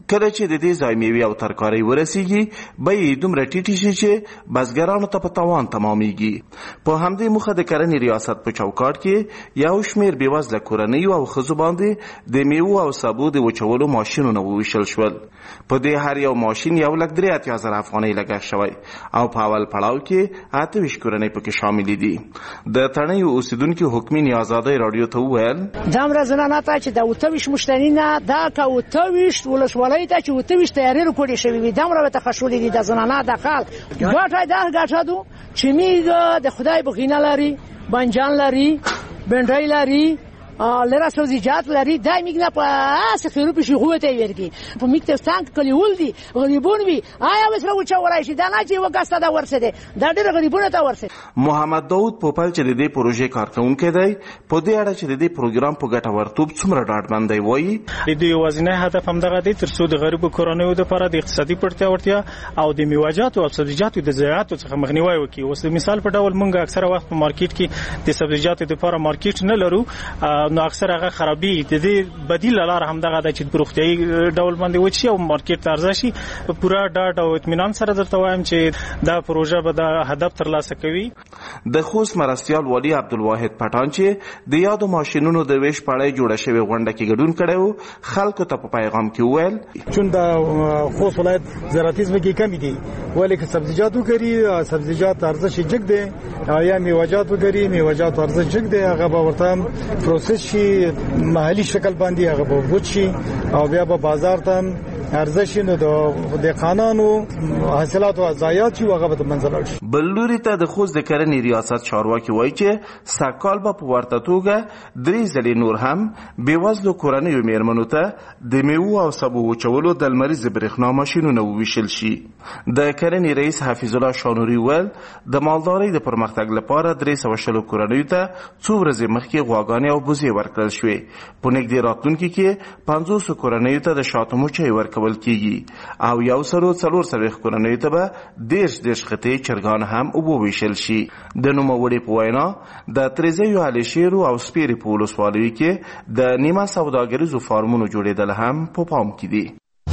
کله چې د دې ځای میوې او ترکاري ورسیږي بیې دومره ټیټې شي چې بزګرانو ته په تاوان تمامیږي. په همدې موخه د کرنې ریاست په چوکاټ کې یو شمېر بېوزله کورنیو او ښځو باندې د میوو او سبو د وچولو ماشینونه وویشل شول. په دې هر یو ماشین 1,83,000 افغانۍ لګښت شوی او په اول پړاو کې 28 کورنۍ پکې شاملې دي. د تڼیو اوسیدونکو حکمي نیازادۍ راډیو ته وویل
دا امر زنانه ته چې د 28 مشتری نه دا که 28 ولسوالۍ ته چې 28 تیاری کړی شوی وي دا امر ته خښولې دي. د زنانه د خال ګټه دا ګټه دو چې میګه د خدای بخینه لري، بنجان لري، بنډای لري، لرا سبزیجات لري. دا میګنه په اسه خیرو په شغوه ته ورګي په میکتستان کلی ولدي غریبون وي آیا وسره وچا ورای شي دا نه چې وګاسته دا ورسده دا ډېر غریبونه ته ورسده.
محمد داود پوپل چې د دې پروژې کارکونکو دی په دې اړه چې د دې پروګرام په ګټه ورتوب څومره ډاډمندي وایي.
د دې وازنه هدف هم دغه دی ترڅو د غریبو کورنیو لپاره د اقتصادي پړتیا او د میوه‌جاتو او سبزیجاتو د ضایعاتو څخه مخنیوي وکړي. اوس د مثال په ډول مونږ اکثره وخت په مارکیټ کې د سبزیجاتو لپاره مارکیټ نه لرو نو اکثر هغه خرابي د دې بدیل لاره هم دغه د چې پروختي ډول باندې وچی او مارکیټ ته ارزشي پورا ډاډ او اطمینان سره درته وایم چې دا پروژه به د هدف ترلاسه کوي.
د خوست مرستیال والی عبدالواحد پټان چې د یادو ماشینونو د ویش پړای جوړه شوی غونډه کې ګډون کړو خلکو ته په پیغام کې وویل
چون د خوست ولایت زراعتي ځمکې کمی دي ولی که سبزیجاتو کری سبزیجات ارزش جګ دي یا میوه‌جاتو کری میوه‌جات ارزش جګ دي هغه به ورته پروسس شي محلي شکل باندې هغه به وچی او بیا به بازار ته ارزش نو د قانونو حاصلات او ضایعات چې هغه به منځل شي.
بلوري ته د خوست د کرنې ریاست چارواکي وایي چې ساکال به په ورته توګه 3 ځلې نور هم بېوزلو کورنیو میرمنو ته د میوو او سبو وچولو د لمریز برېښنا ماشینونه وویشل شي. د کرنې رئیس حفیظ الله شانوري ویل د مالدارۍ د پرمختګ لپاره 320 کورنیو ته څو ورځې مخکې غواګانې او بوزې ورکړل شوې. په نږدې راتلونکي کې 500 کورنیو ته د شاتو مچۍ ورکول کیږي او 140 کورنیو ته به 10 خطې چرګان هم وویشل شي. د نوموړي په وینا د تریزیو علیشیرو او سپیرې په ولسوالیو کې د نیمه سوداګریزو فارمونو جوړېدل هم په پام کې دي.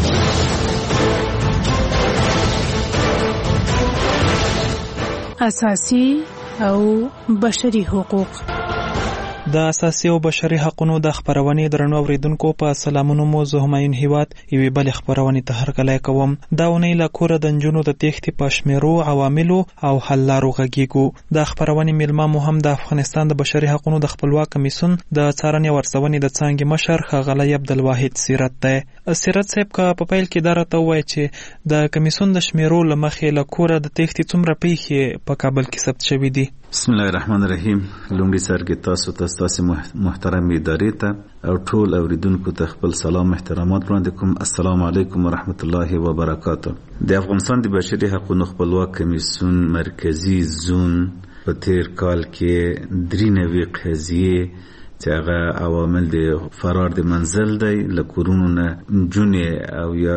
اساسي او بشري حقوق
د اساسي او بشري حقوقو د خبرونې درنو اوریدونکو په سلامونو مو زه همایون هیواد یوې بل خبرونې ته هرکلی کوم. دا ونې له کوره د نجونو د تېښتې په شمیرو عواملو او حل لارو غږیږو. د خبرونې میلمه مو هم د افغانستان د بشري حقوقو د خپلواک کمیسیون د څارنې او ارزونې د څانګې مشر ښاغلی عبدالواحد سیرت دی. سیرت صاحب که په پیل کې دا راته ووایي چې د کمیسیون د شمیرو له مخې له کوره د تېښتې څومره پیښې په کابل کې ثبت شوي دي؟
بسم الله الرحمن الرحیم. لومړي سر کې تاسو محترم ادارې ته او ټول اوریدونکو ته خپل سلام احترامات وړاندې کوم. السلام علیکم ورحمت الله وبرکاته. د افغانستان د بشري حقوقو خپلواک کمیسیون مرکزی زون په تیر کال کې 93 قضیې چې هغه عوامل د فرار د منزل دی له کورونو نه نجونې او یا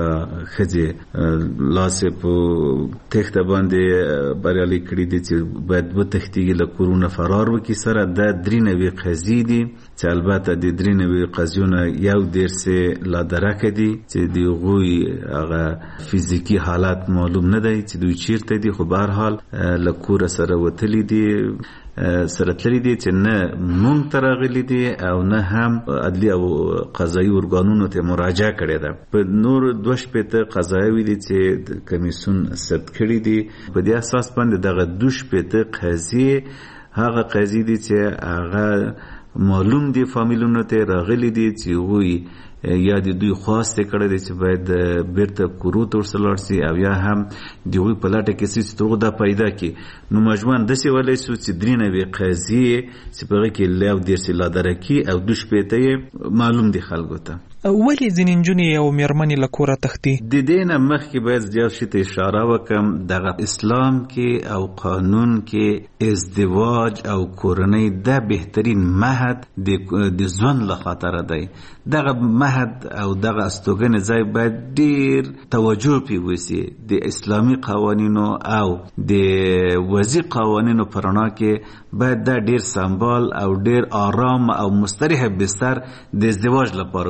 ښځې لاسې په تېښته باندې بریالي کړي دي چې باید وتښتېږي له کورونو فرار وکړي. سره دا 93 قضیې دي چې البته د 93 قضیو نه 1 لا درکه دي چې د هغوی هغه فزیکي حالات معلوم نه دی چې دوی چیرته دي خو به هر حال له کوره سره وتلي دي سره تللی دي چې نه مونږ ته راغلي دي او نه هم عدلي او قضایي ارګانونو ته مراجعه کړې ده. په نور 2 قضایي دي چې کمیسیون ثبت کړي دي. په دې اساس باندې دغه 2 قضیې هغه قضیې دي چې هغه معلوم دي فامیلونو ته راغلي دي چې هغوی یا د دوی خواسته کړی دی چې باید بیرته کورو ته ورسلاړ شي او یا هم د هغوی په لټه کې چې دغه دا پیدا کړي. نو مجموعاً داسې ویلی شو چې 93 قضیې چې په هغې کې 10 لا درکي او 2 معلوم دي خلکو ته.
ولې ځینې نجونې او میرمنې له کوره تښتي؟
د دې نه مخکې باید زیات شي ته اشاره وکړم دغه اسلام کې او قانون کې ازدواج او کورنۍ دا بهترین مهد د ژوند له خاطره دی. دغه مهد او دغه استوګنې ځای باید ډېر توجه پرې وشي. د اسلامي قوانینو او د وضعي قوانینو په رڼا کې باید دا ډېر سمبال او ډېر آرام او مستریح بستر د ازدواج لپاره وسیږي.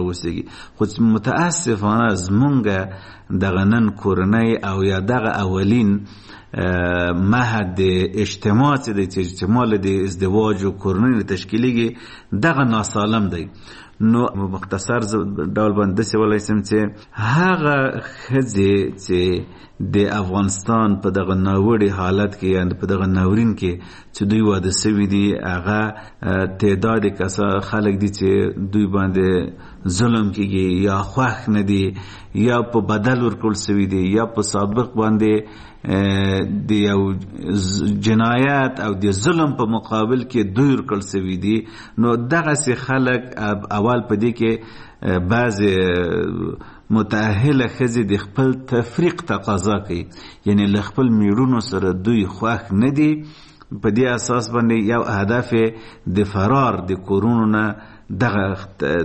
ورسیږي. خو متاسفانه زمونږ دغه نن کورنۍ او یا دغه اولین مهد اجتماع چې د اجتماع د ازدواج او کورنۍ تشکیلیږي دغه ناسالم دی. نو مختصر ډول باندې څه ولای سم چې هغه خځې چې د افغانستان په دغه ناوړي حالت کې یا په دغه ناورین کې چې دوی واده سوي دي هغه تعداد کسا خلک دي چې دوی باندې ظلم کیږي یا خوښ نه دي یا په بدل ورکول سوي دي یا په سابق باندې د یو جنایت او د ظلم په مقابل کې دوی ورکول سوي دي. نو دغه سي خلک اول په دې کې بعض متأهله ښځې د خپل تفریق تقاضا کوي، یعنی له خپل میړونو سره دوی خوښ نه دي. په دې اساس باندې یو هدف د فرار د کورونو نه دغه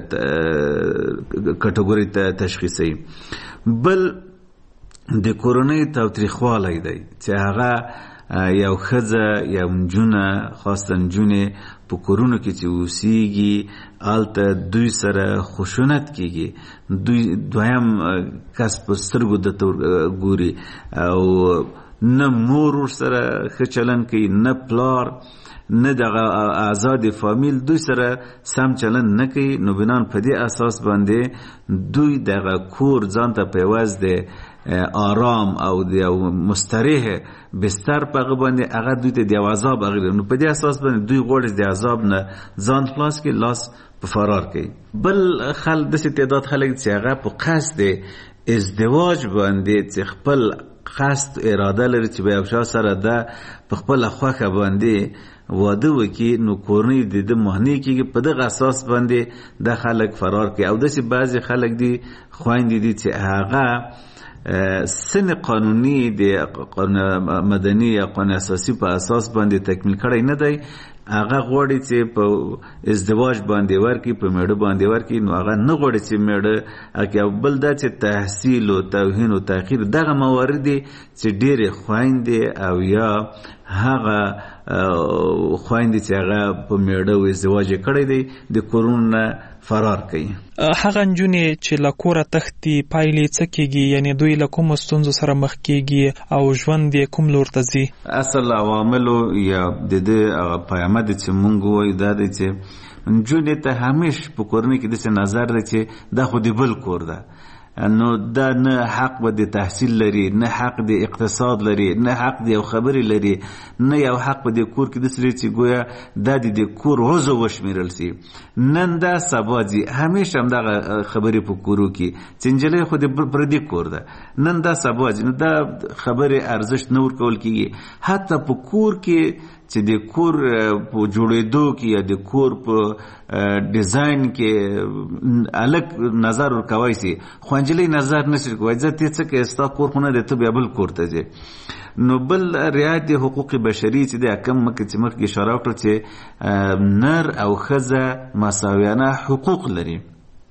کټګوري ته تشخیصي. بل د کورنۍ تاوتریخوالی دی چې هغه یو ښځه یا نجونه خاصه نجونې په کورونو کې چې اوسیږي هلته دوی سره خشونت کیږي، دوی دویم کس په سترګو درته ګوري او نه مور ورسره ښه چلند کوي نه پلار نه دغه آزاد فامیل دوی سره سم چلند نه کوي. نو بنان په دې اساس باندې دوی دغه کور ځان ته په عوض د آرام او د مستریح بستر په هغه باندې هغه دوی ته د عذاب اغلی. نو په دې اساس باندې دوی غواړي د عذاب نه ځان خلاص کړي، لاس په فرار کوي. بل خلک داسې تعداد خلک چې هغه په قصد ازدواج باندې چې خپل قصد اراده لري چې به یو چا سره ده په خپله خوښه باندې واده وکړي، نو کورنۍ د ده مهنی کېږي. په دغه اساس باندې د خلک فرار کوي. او داسې بعضې خلک دي خویندې دي چې هغه سن قانوني د قانون مدني یا قانون اساسي په اساس باندې تکمیل کړی نه دی، هغه غواړي چې په ازدواج باندې ورکړي، په میړه باندې ورکړي. نو هغه نه غواړي چې میړه او بل دا چې تحصیل او توهین او تاخیر دغه موارد دي چې ډېرې خویندې او یا هغه خویندې چې هغه په میړه او ازدواج کړی دی د کورونو نه فرار کوي.
هغه نجونې چې له کوره تښتي پایلې څه کیږي، یعنی دوی له کومو ستونزو سره مخ کیږي او ژوند یې کوم لور ته ځي؟
اصل عواملو یا د دې پیامه د چې مونږ وایو دا دی چې نجونې ته همیش په کورنۍ کې داسې نظر دی چې دا خو د بل کور ده، نو دا نه حق به د تحصیل لري، نه حق د اقتصاد لري، نه حق د یو خبرې لري، نه یو حق په د کور کې داسې لري چې گویا دا د کور عضو وشمیرل سي. نن دا سبا ځي همیشه همدغه خبرې په کورو کې چې نجلۍ خو د پردي کور ده، نن دا سبا ځي. نو دا خبرې ارزښت نه ورکول کېږي. حتی په کور کې چې د کور په جوړېدو کې یا د کور په ډیزاین کې الګ نظر ورکوای سي، خو نجلۍ نظر نشي کوي ځکه ته څه کې ستا کور خو نه دی، ته بیا بل کور ته ځې. نو بل رعایت حقوق بشري چې د حکم مخکې اشاره وکړه چې نر او ښځه مساویانه حقوق لري،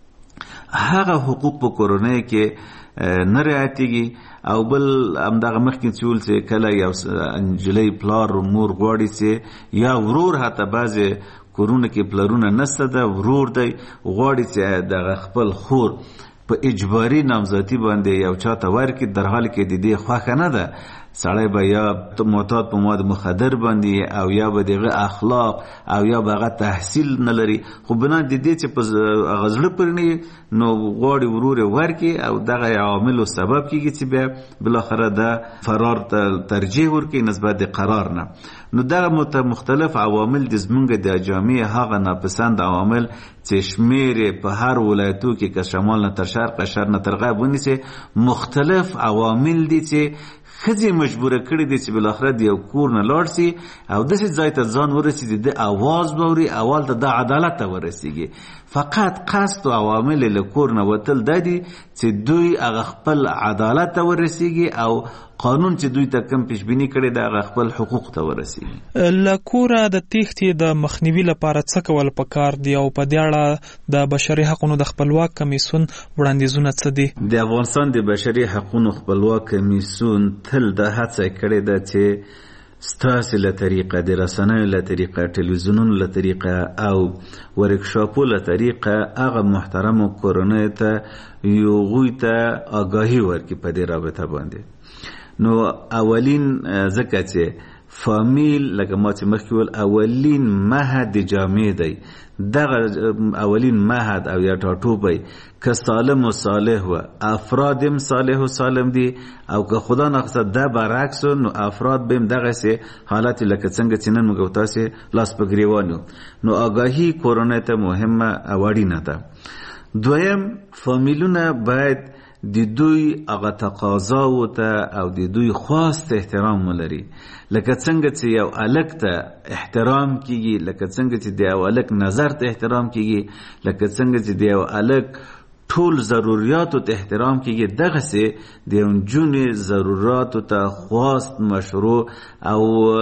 هغه حقوق په کورنۍ کې نه رعایتېږي. او بل همدغه مخکې چې ول چې کله یو نجلۍ پلار مور غواړي چې یا ورور، حتی بعضې کورونه کې پلرونه نسته ده، ورور دی غواړي چې دغه خپل خور په اجباري نامزدي باندې یو چاته ورکړي، در حال کې د دې خوښه نه ده. سړی به یا معتاد په مواد مخدر باندې او یا به دغه اخلاق او یا به هغه تحصیل نه لري، خو بنا د دې چې په هغه زړه پورې نه نو غواړي ورور یې ورکړي او دغه عواملو سبب کېږي چې بیا بالاخره د فرار ته ترجیح ورکړي نسبت د قرار نه. نو دغه مختلف عوامل د زمونږ د جامعې هغه ناپسند عوامل چې شمیر په هر ولایتو کې که شمال نه تر شرق، شرق نه تر غرب ونیسي، مختلف عوامل دي چې ښځې مجبوره کړي دي چې بالاخره د یو کور نه لاړ سي او داسې ځای ته ځان ورسېږي د اواز باوري اول ته د عدالت ته ورسېږي. فقط قصد او عوامل له کور نه وتل دا دي چې دوی هغه خپل عدالت ته ورسېږي او قانون چې دوی ته کم پیشبینی کړي د هغه خپل حقوق ته ورسېږي.
له کوره د تېښتې د مخنیوي لپاره څه کول پکار دي او په دې اړه د بشري حقوقو د خپلواک کمیسیون وړاندیزونه څه دي؟
د افغانستان د بشري حقوقو خپلواک کمیسیون تل د هڅه کړې ده چې ستاسو له طریقه د رسنیو له طریقه ټلویزیونونو له طریقه او ورکشاپو له طریقه هغه محترم کورنۍ ته یو غوی ته آگاهی ورکړي په دې رابطه باندې. نو اولین ځکه چې فامیل لکه ما چې مخکې ویل اولین مهد جامع دی، دغه اولین مهد او یا ټاټوبی که سالم و صالح و افراد هم صالح و سالم دي او که خدا نخواسته ده برعکس نو افراد بهم دغسې حالت لکه څنګه چې نن موږ تاسې لاس په ګریوان یو. نو آگاهي کورنۍ ته مهمه او اړینه ده. دویم فامیلونه باید د دوی هغه تقاضاو ته او د دوی خواست احترام ولري. لکه څنګه چې یو الک ته احترام کیږي، لکه څنګه چې د یو الک نظر ته احترام کیږي، لکه څنګه چې د یو الک ټول ضرورتو ته احترام کیږي، دغسې د یو نجونې ضرورتو ته خواست مشروع او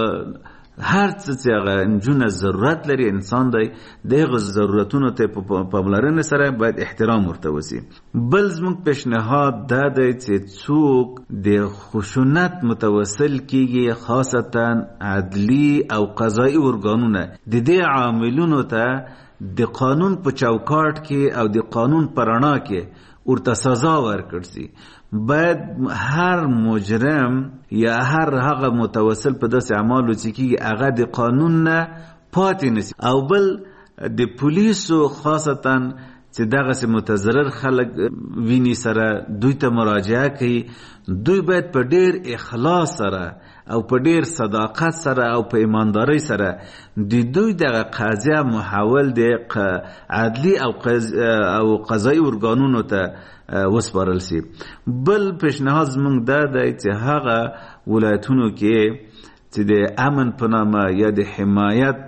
هر څه چې هغه نجونه ضرورت لري انسان دی دغه ضرورتونو ته په پاملرنې سره باید احترام ورته وشي. بل زموږ پیشنهاد دا دی چې څوک د خشونت متوسل کیږي خاصتا عدلی او قضایي ارګانونه د دې عاملونو ته د قانون په چوکاټ کې او د قانون په رڼا کې ورته سزا ورکړل شي. باید هر مجرم یا هر هغه متوسل په داسې اعمالو چې کېږي هغه د قانون نه پاتې نشي. او بل د پولیسو خاصتا چې دغسې متضرر خلک ویني سره دوی ته مراجعه کوي، دوی باید په ډیر اخلاص سره او په ډیر صداقت سره او په ایماندارۍ سره د دوی دغه قضیه محول د عدلی او قضایي ارګانونو ته وسپارل شي. بل پیشنهاد زموږ دا دی چې هغه ولایتونو کې چې د امن په نامه یا د حمایت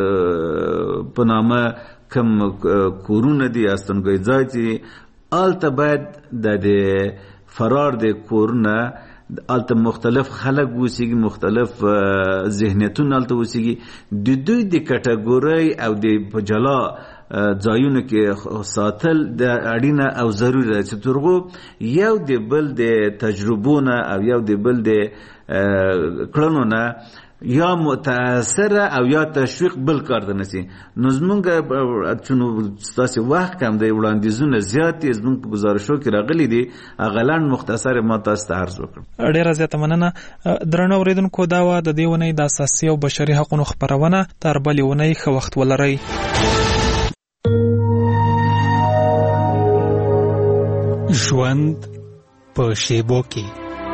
په نامه کم کورونه دي استوګنځای ځای دي، هلته باید د فرار د کورونه هلته مختلف خلک اوسیږي، مختلف ذهنیتونه هلته اوسیږي، د دوی د کټګورۍ او د په جلا ځایونو کې ساتل د اړینه او ضروري ده چې ترغو یو د بل د تجربو نه او یو د بل د کړنو نه یا متاثره او یا تشویق بل کار ته نشي. نو زمونږ چونو ستاسې وخت کم دی وړاندیزونه زیات دي زمونږ په ګزارشو کې راغلي دي، هغه لنډ مختصر ما تاسو ته عرض وکړم.
ډېره زیاته مننه. درنو اورېدونکو دا وه د دې اونۍ د اساسي او بشري حقونو خپرونه. تر بلې اونۍ ښه وخت ولرئ.
ژوند په شیبو کې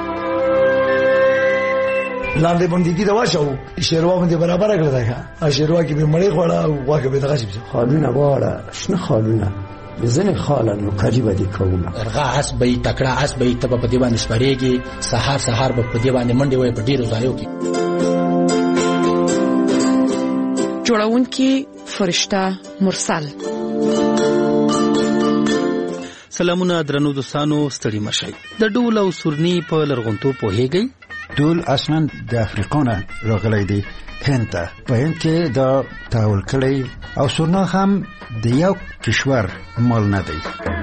لاندې بندګي دا واچو شیروا باندې برابر کړل دا شیروا کې به مړی خوړه او واګه به دغه شي
خالونه واړه شنه خالونه بزنه خالن نو قریبه دي کومه
ارغا اسبې تکړه اسبې ته په دې باندې سپریږي سحر په دې باندې منډي وای په ډیرو ځایو کې
جوړونکي فرشته مرسل.
سلامونه درنو دوستانو، ستړي مشئ. د ډول او سورني په لرغونتوب پوهیږئ؟
ډول اصلا د افریقا نه راغلی دی هند ته. په هند کې دا تحول کړی او سورنا هم د یو کشور مال نه دی.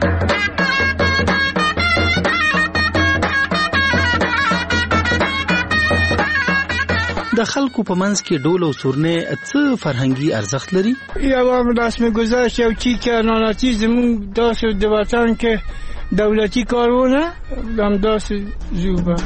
د خلکو په منځ کې ډول او سورنه څه فرهنګي ارزښت لري؟
یو رسم گذشت یو چی که ناناتی زمون داست د وطن که دولتی کارونه هم داست زوبه.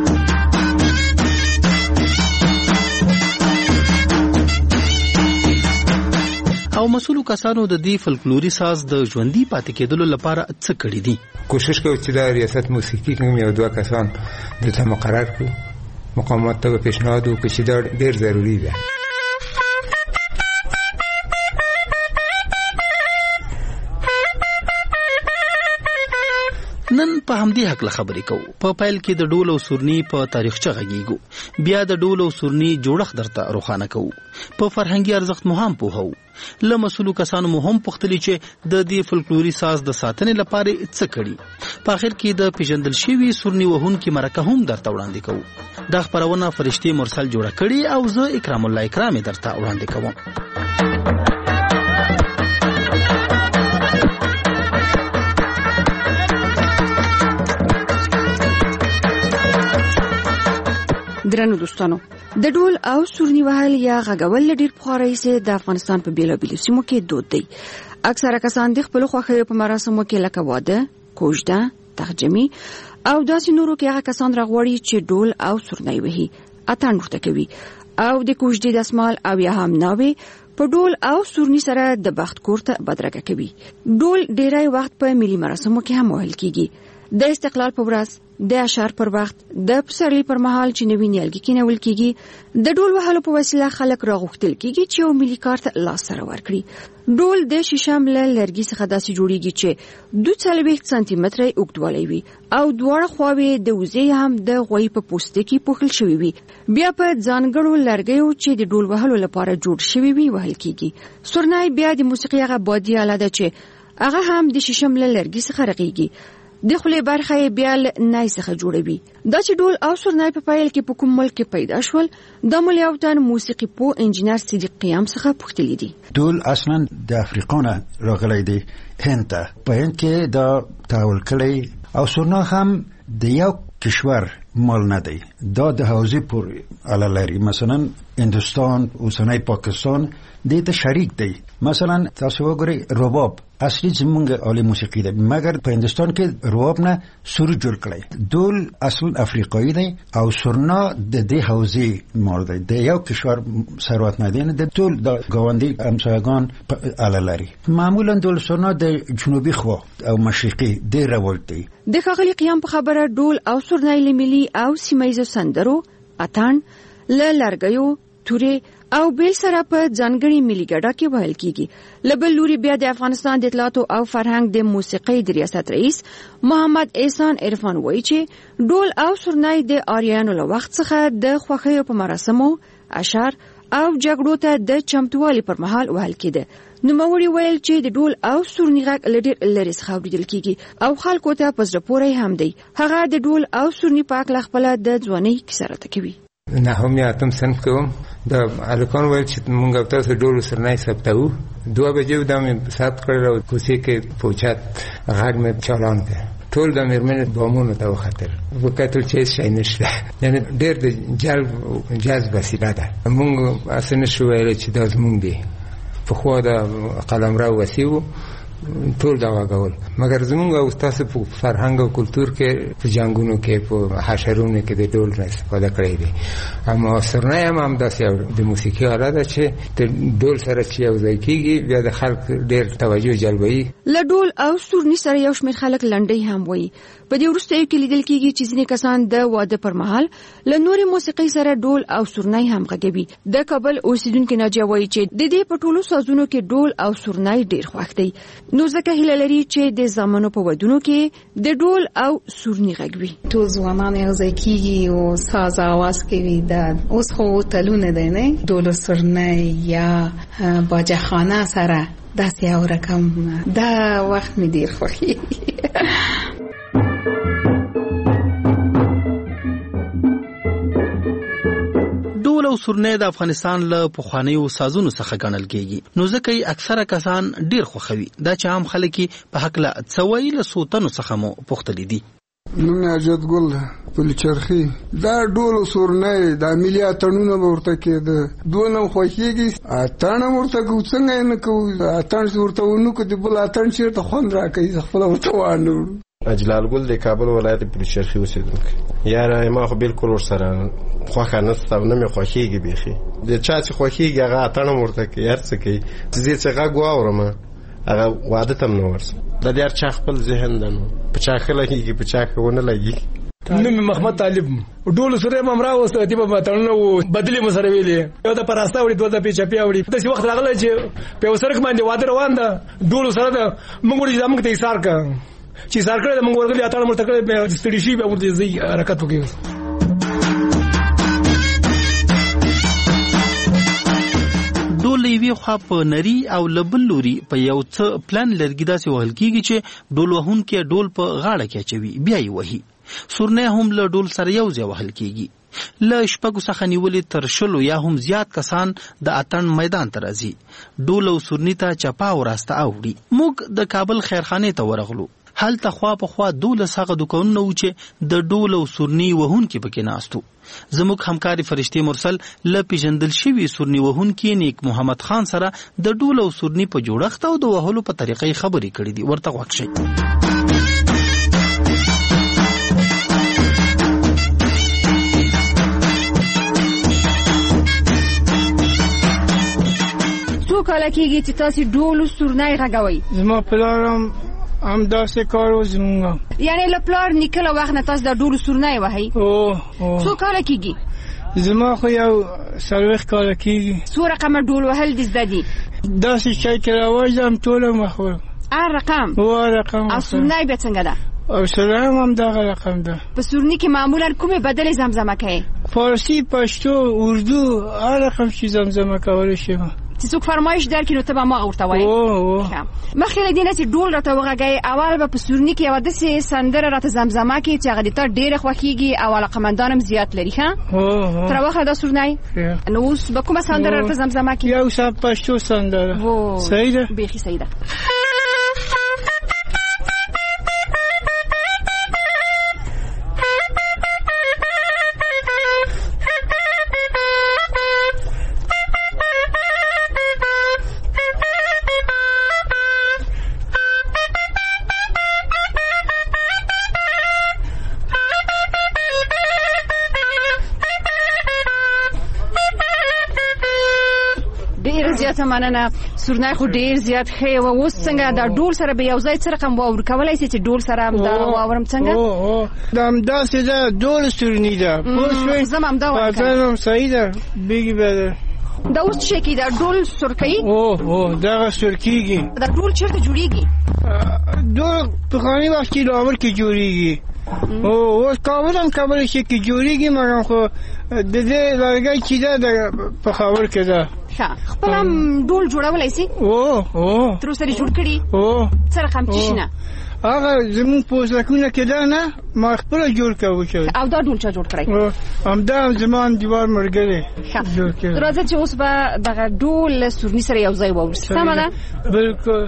او مسؤلو کسانو د دې فلکلوري ساز د ژوندۍ پاتې کېدلو لپاره څه کړی دي؟
کوشش کوي چې د ریاست موسیقي کوم یو دوه کسان د ته مقرر کړو، مقامات ته پیشنهاد وکړي چې دا ډېر ضروری ده.
نن په همدې حق خبرې کوو. په پیل کې د ډول او سورني په تاریخچه غږیږو، بیا د ډول او سورني جوړښت درته روښانه کوو، په فرهنګي ارزښت مو هم پوهو. له مسؤلو کسانو مو هم پوښتلي چې د دې فلکلوري ساز د ساتنې لپاره څه کړي. په اخر کې د پیژندل شوي سورني وهونکي مرکه هم درته وړاندې کوو. دا خپرونه فرشتي مرسل جوړه کړې او زه اکرام الله اکرامي درته وړاندې کوم.
درنو دوستانو د ډول او سورني وهل یا غږول ډیر پخوانی سي د افغانستان په بیلابیلو سیمو کې دود دی. اکثره کسان د خپل خوښیو په مراسمو کې لکه واده، کوژده، تهجمي او داسې نورو کې هغه کسان راغوري چې ډول او سورني وهي اتان ورته کوي او د کوژدې دسمال او یا هم ناوي په ډول او سورني سره د بخت کورته بدرګه کوي. ډول ډیری وخت په ملي مراسمو کې هم وهل کیږي. د استقلال په ورځ، د اشعار پر وخت، د پسرلي پر مهال چې نوی نیالګي کینول کیږي. د ډول وهلو په وسیله خلک راغوښتل کیږي چې یو ملي کارت لاس سره ورکړي. ډول د شیشم له لرګي څخه داسې جوړیږي چې 2 سانتي متره اوږدوالی وي او دواړه خواوې د وزې هم د غوی په پوسته کې پوښل شوی وي. بیا په ځانګړو لرګیو چې د ډول وهلو لپاره جوړ شوی وي وهل کیږي. سورنای بیا د موسیقي هغه بادي آله ده چې هغه هم د شیشم له لرګي څخه رغیږي. د خولې برخه بیا له نای څخه جوړوي. دا چې ډول او سورنای په پایل کې په کوم ملک کې پیدا شول، د ملیاوتن موسیقي پو انجینر صدیق قیام څخه پوښتلی دي.
ډول اصلا د افریقا نه راغلی دی هند ته. په هند کې دا تحول کړی او سورنا هم د یو کشور مال نه دی. دا د حوزې پورې اړه لري. مثلا هندوستان، اوسنی پاکستان دې ته شریک دی. مثلا تاسو وګورئ رباب اصلي زمونږ عالی موسیقي ده، مګر په هندوستان کې رباب نه سور جوړ کړی. ډول اصل افریقایي دی او سورنا د دې حوزې مال دی. د یو کشور ثروت نه دی، د ټول د ګاونډي همسایگان اړه لري. معمولا ډول سورنا د جنوبي خوا او مشرقي ډېر رواج دی.
د ښاغلي قیام په خبره ډول او سورنای له ملي او سیمایي سندرو، اتان، له لرګیو، تورې او بیل سره په ځانګړي ملي ګډه کې وهل کیږي. لبل لوري بیا د افغانستان د اطلاعات او فرهنګ د موسیقي د ریاست رئیس محمد احسان عرفان وایي چې ډول او سورنای د آریانو له وخت څخه د خوښیو په مراسمو، اشعار او جګړو ته د چمتووالي پر مهال وهل کېده. نوموړي ویل چې د ډول او سورني غږ لډیر لري څخه اورېدل کیږي او خلکو ته په زړه پورې هم دی. هغه د ډول او سورني په اړه خپله د ځوانۍ کیسه راته کوي.
نهم یا اتم صنف کوم د الکان ویل چې مونږ تاسو ډول سرنای ثبتو 2 بجې د مې ثبت کړل او کوڅې کې پوچات غږ مې چالان کړ. ټول د میرمن بامونو ته وختل وکړل چې شي نشته. یعنی ډېر د جذب وسیله ده. مونږ اسنه شو ویل چې دا زمونږ دی. په خو د قلمرو وسیو ټول دا وګول، مګر زمونږ او تاسو په فرهنګ او کلچر کې په جنگونو کې په حشرونو کې د ډول نه استفاده کړې دي. اما سرنای هم داسې د موسیقي آله ده چې د ډول سره چې یو ځای کېږي بیا د خلک ډېر توجه جلبوي.
له ډول او سورني سره یو شمېر خلک لنډۍ هم وایي. په دې وروستیو کې لیدل کېږي چې ځینې کسان د واده پر مهال له نورې موسیقۍ سره ډول او سورنای هم غږوي. د کابل اوسیدونکي ناجیه وایي چې د دې په ټولو سازونو کې ډول او سورنای ډېر خوښ دی. نو ځکه هیله لري چې د زامنو په ودونو کې د ډول او سورني غږ وي.
ټول ځوانان یو ځای کېږي او ساز اواز کوي. دا اوس خو تلونه دی نه، ډول او سورنای یا باجخانه سره داسې یو رقم. دا وخت مې ډېر خوښي.
ډول او سورنای د افغانستان له پخوانیو سازونو څخه ګڼل کېږي، نو ځکه یې اکثره کسان ډیر خوښوي. دا چې عام خلک په هکله څه وایي له څو تنو څخه مو پوښتلي دي.
نوم یې حاجت ګل پلچرخي. دا ډول او سورنای د ملي اتڼونه به ورته کېده. دونه خوښېږي. اتڼ ورته کوو، څنګه یې نه کوو. اتڼ ورته ونه کړو، د بل اتڼ چېرته خوند راکوي، خپله ورته وانه وړو.
اجلال ګل د کابل ولایت پلچرخي اوسېدونکی. یاره ما خو بالکل ورسره خوښه نشته او نه مې خوښېږي بیخي. د چا چې خوښېږي هغه اتڼ هم ورته کوي، هر څه کوي. زه چې غږ واورم هغه واده ته هم نه ورځم. د هر چا خپل ذهن ده، نو په چا ښه لګېږي په چا ښه ونه لګېږي.
نوم مې محمد طالب. ډول سورې مې هم راوسته، دې به اتڼونه بدلې مو سره ویلې. یو د په راسته وړي، دوه د په چپیا وړي. داسې وخت راغلی چې په یو سړک باندې واده روان ده، ډول سره ده. موږ وړي چې موږ ته ایثار کړه چې ایثار کړی ده، موږ ورغلي اتڼ ورته کړی، بیا ستړي شي، بیا ورته ځي حرکت وکړي.
ډول یوې خوا په نري او له بل لوري په یو څه پلن لرګي داسې وهل کېږي چې ډول وهونکی ډول په غاړه کې اچوي بیا یې وهي. سورنی هم له ډول سره یو ځای وهل کېږي. له شپږو څخه نیولې تر 100 یا هم زیات کسان د اتڼ میدان ته راځي. ډول او سورني ته چپا او راسته اوړي. موږ د کابل خیرخانې ته ورغلو. هلته خوا په خوا 12 هغه دکانونه و چې د ډول او سورني وهونکي پکې ناستو. زموږ همکاري فرشتي مرسل له پیژندل شوي سورني وهونکي نیک محمد خان سره د ډول او سورني په جوړښت او د وهلو په طریقې خبرې کړې دي. ورته غوږ شئ.
څو کاله کېږي چې تاسو ډول او سورني غږوئ؟
زما پلارم هم داسې کار و زمونږ.
یعنې له پلار نیکه له وخت نه تاسو د ډول او سورني وهئ؟ څو کاله کېږي؟
زما خو یو 40 کاله کېږي.
څو رقمه ډول وهل دې زده دي؟
داسې شی چې راوځم ټوله مخور.
هر رقم؟
رقم.
او سورني بیا څنګه ده؟
او سورني هم دغه رقم ده.
په سورني کې معمولا کومې بدلې زمزمه کوي؟
فارسی، پښتو، اردو، هر رقم چې زمزمه کولی شم.
چې څوک فرمایش درکړي نو ته به ما ورته وایې. مخکې له دې نه چې ډول راته وغږوې، اول به په سورني کې یوه داسې سندره راته زمزمه کړي چې هغه د تا ډېره خوښېږي او علاقمندان هم زیات لري. ښه تر واخله دا سورني. نو اوس به کومه سندره راته زمزمه کړي؟
یو څه پښتو سندره. صحیح ده؟
بیخي صحیح ده. زیاته مننه. سورني خو ډیر زیات ښه و. اوس څنګه د ډول سره به یو ځای څه رقم واور کولای شي چې ډول سره هم دا واورم څنګه؟
دا همداسې ده، ډول سورني ده.
زم همدا وایم.
پاتنم صحیح ده. بیګي به
دا اوس څه کې دا ډول سورکي؟
دغه سورکیږي.
دا ډول چیرته جوړیږي؟
ډول په خاني وخت کې لاور کې جوړیږي. اوس کابل هم کابل شي کې جوړیږي، مګر خو د دې لرګی چې ده د پېښور کې ده.
خپل هم ډول جوړولی شي؟ تر اوسه یې جوړ کړي؟ څه رقم چې نه
هغه زمونږ په اوسکونه کې ده نه، ما خپله جوړ کړی.
او دا ډول چا جوړ کړی؟
همدا زما دیوار ملګری جوړ کړی.
راځه چې اوس به دغه ډول له سورني سره یو ځای واورو. سمه ده؟
بلکل.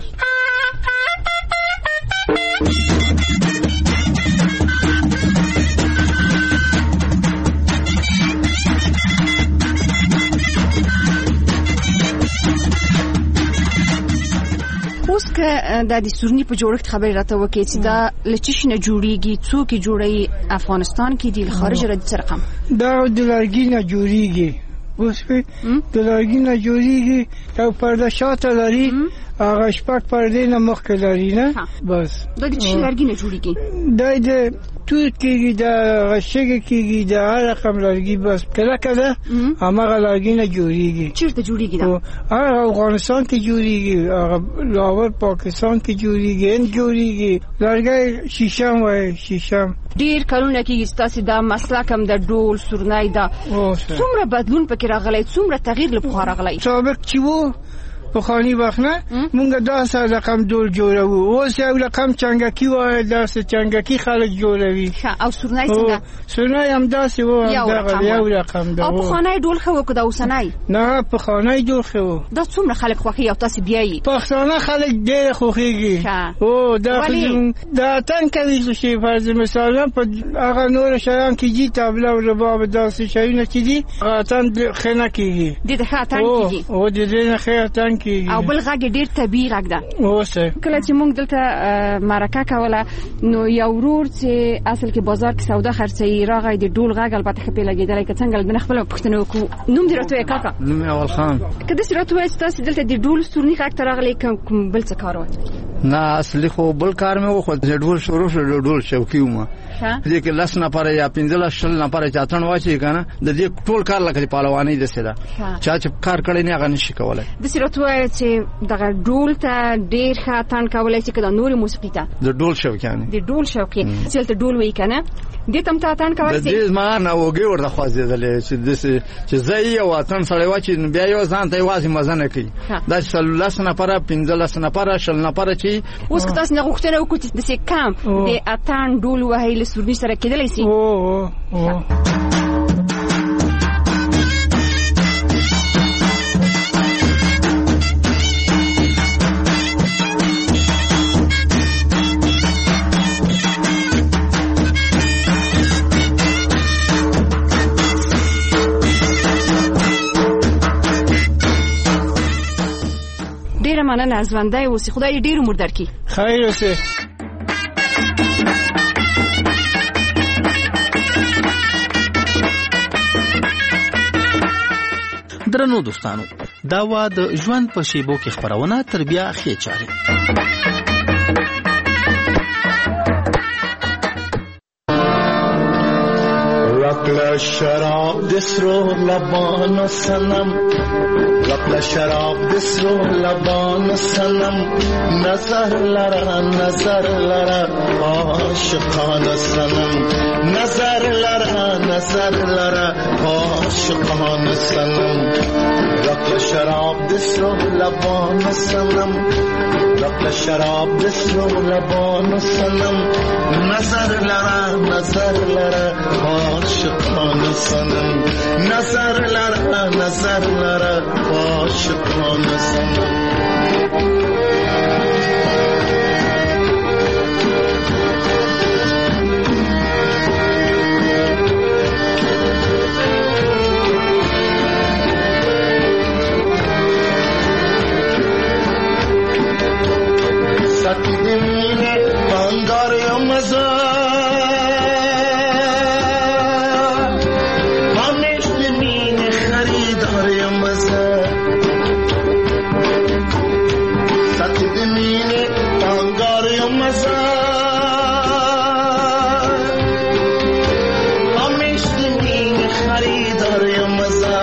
اوس که د سورني په جوړښت خبرې راته وکړې چې دا له څه شي نه جوړیږي، څوک یې جوړوي، افغانستان کې دي، له خارجه راځي، څه رقم؟
دا د لرګي نه جوړیږي. اوس د لرګي نه جوړیږي، یو پرده شاته لري، هغه شپږ پردې نه مخکې لري نه. بس
دا د څه لرګي نه جوړیږي؟
دا د توت کېږي، د غشګې کېږي، د هر رقم لرګي. بس کله کله هماغه لرګي نه جوړیږي.
چېرته جوړیږي دا؟
هغه افغانستان کې جوړیږي، هغه لاهور پاکستان کې جوړیږي، هند جوړیږي. لرګی شیشم وایي، شیشم.
ډېر کلونه کېږي ستاسې دا مسلک هم د ډول سورني ده. څومره بدلون پکې راغلی، څومره تغییر له پخوا راغلی؟
سابق چې و پخواني وخت نه مونږ داسې رقم ډول جوړوو. اوس یو رقم چنګکي وایي، داسې چنګکي خلک جوړوي.
او سورني څنګه؟
سورني همداسې و، یو رقم ده.
او پخوانی ډول ښه و که د اوسنی؟
نه، پخوانی ډول ښه و.
دا څومره خلک خوښوي او تاسې بیایي؟
پښتانه خلک ډېر خوښېږي. دا اتڼ کوي چې فرض مثلا په هغه نور شیان کې دي، طبله او رباب، داسې شیونه چې دي، هغه اتڼ ښه نه کېږي.
دې ته ښه اتڼ کېږي؟
د دې نه ښه اتڼ کېږي.
او بل غږ ډېر طبیعي غږ ده. کله چې موږ دلته مرکه کوله نو یو ورور چې اصل کې بازار کې سودا خرڅوي راغی، د ډول غږ البته ښه پې لګېدلی، که څنګه د نه خپله پوښتنه وکړو. نوم دې راته وایه کاکا؟
نوم یې اول خان.
که داسې راته وایه چې تاسې دلته د ډول سورني غږ ته راغلی، کوم بل څه کار و؟
نه، اصلي خو بل کار مې وخوت. د ډول شروع شو، د ډول شوقي وم. په دې کې 10 نفره یا 15 20 نفره چې اتڼ واچوي که نه، د دې ټول کار لکه د پهلوانۍ داسې ده. چا چې کار کړی نه هغه نشي کولی.
داسې راته وایه چې دغه ډول ته ډېر ښه اتڼ کولی شي که د نورې موسیقي ته؟
د ډول شوقیانې.
د ډول شوقي چې هلته ډول وایي که نه، دې ته هم ته اتڼ کولی شي؟
د دې زما ناوګۍ ورته خوځېدلې چې داسې چې زه یې یو اتڼ سړی واچوي نو بیا یو ځان ته یوازې مزه نه کوي. دا چې 10 نفره 15 نفره 20 نفره چې
اوس که تاسو نه غوښتنه وکړو چې داسې کم د اتڼ ډول وهی له سورني سره کېدلی شي؟ مننه. ژوندی اوسې، خدای ډېر عمر درکړي.
خیر اوسې.
درنو دوستانو، دا وا د ژوند په شیبو کې خبرونه تر بیا ښې چارې.
رکل شراب دسرو لبان سنم، رکل شراب دسرو لبان سنم، نظر لرا نظر لرا عاشقان سنم، نظر لرا نظر لرا عاشقان سنم، رکل شراب دسرو لبان سنم، رکل شراب دسرو لبان سنم، نظر لرا نظر لرا عاشقان سنم، نظر لرا نظر لرا عاشقان سنم. ساقی دمینه بانگار یا مزا، همیش دمینه خریدار یا مزا، ساقی دمینه بانگار یا مزا، همیش دمینه خریدار یا مزا،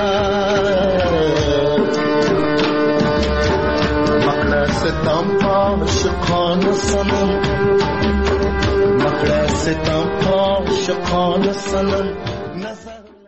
ستم عاشقان سنم، مقرا ستم عاشقان سنم.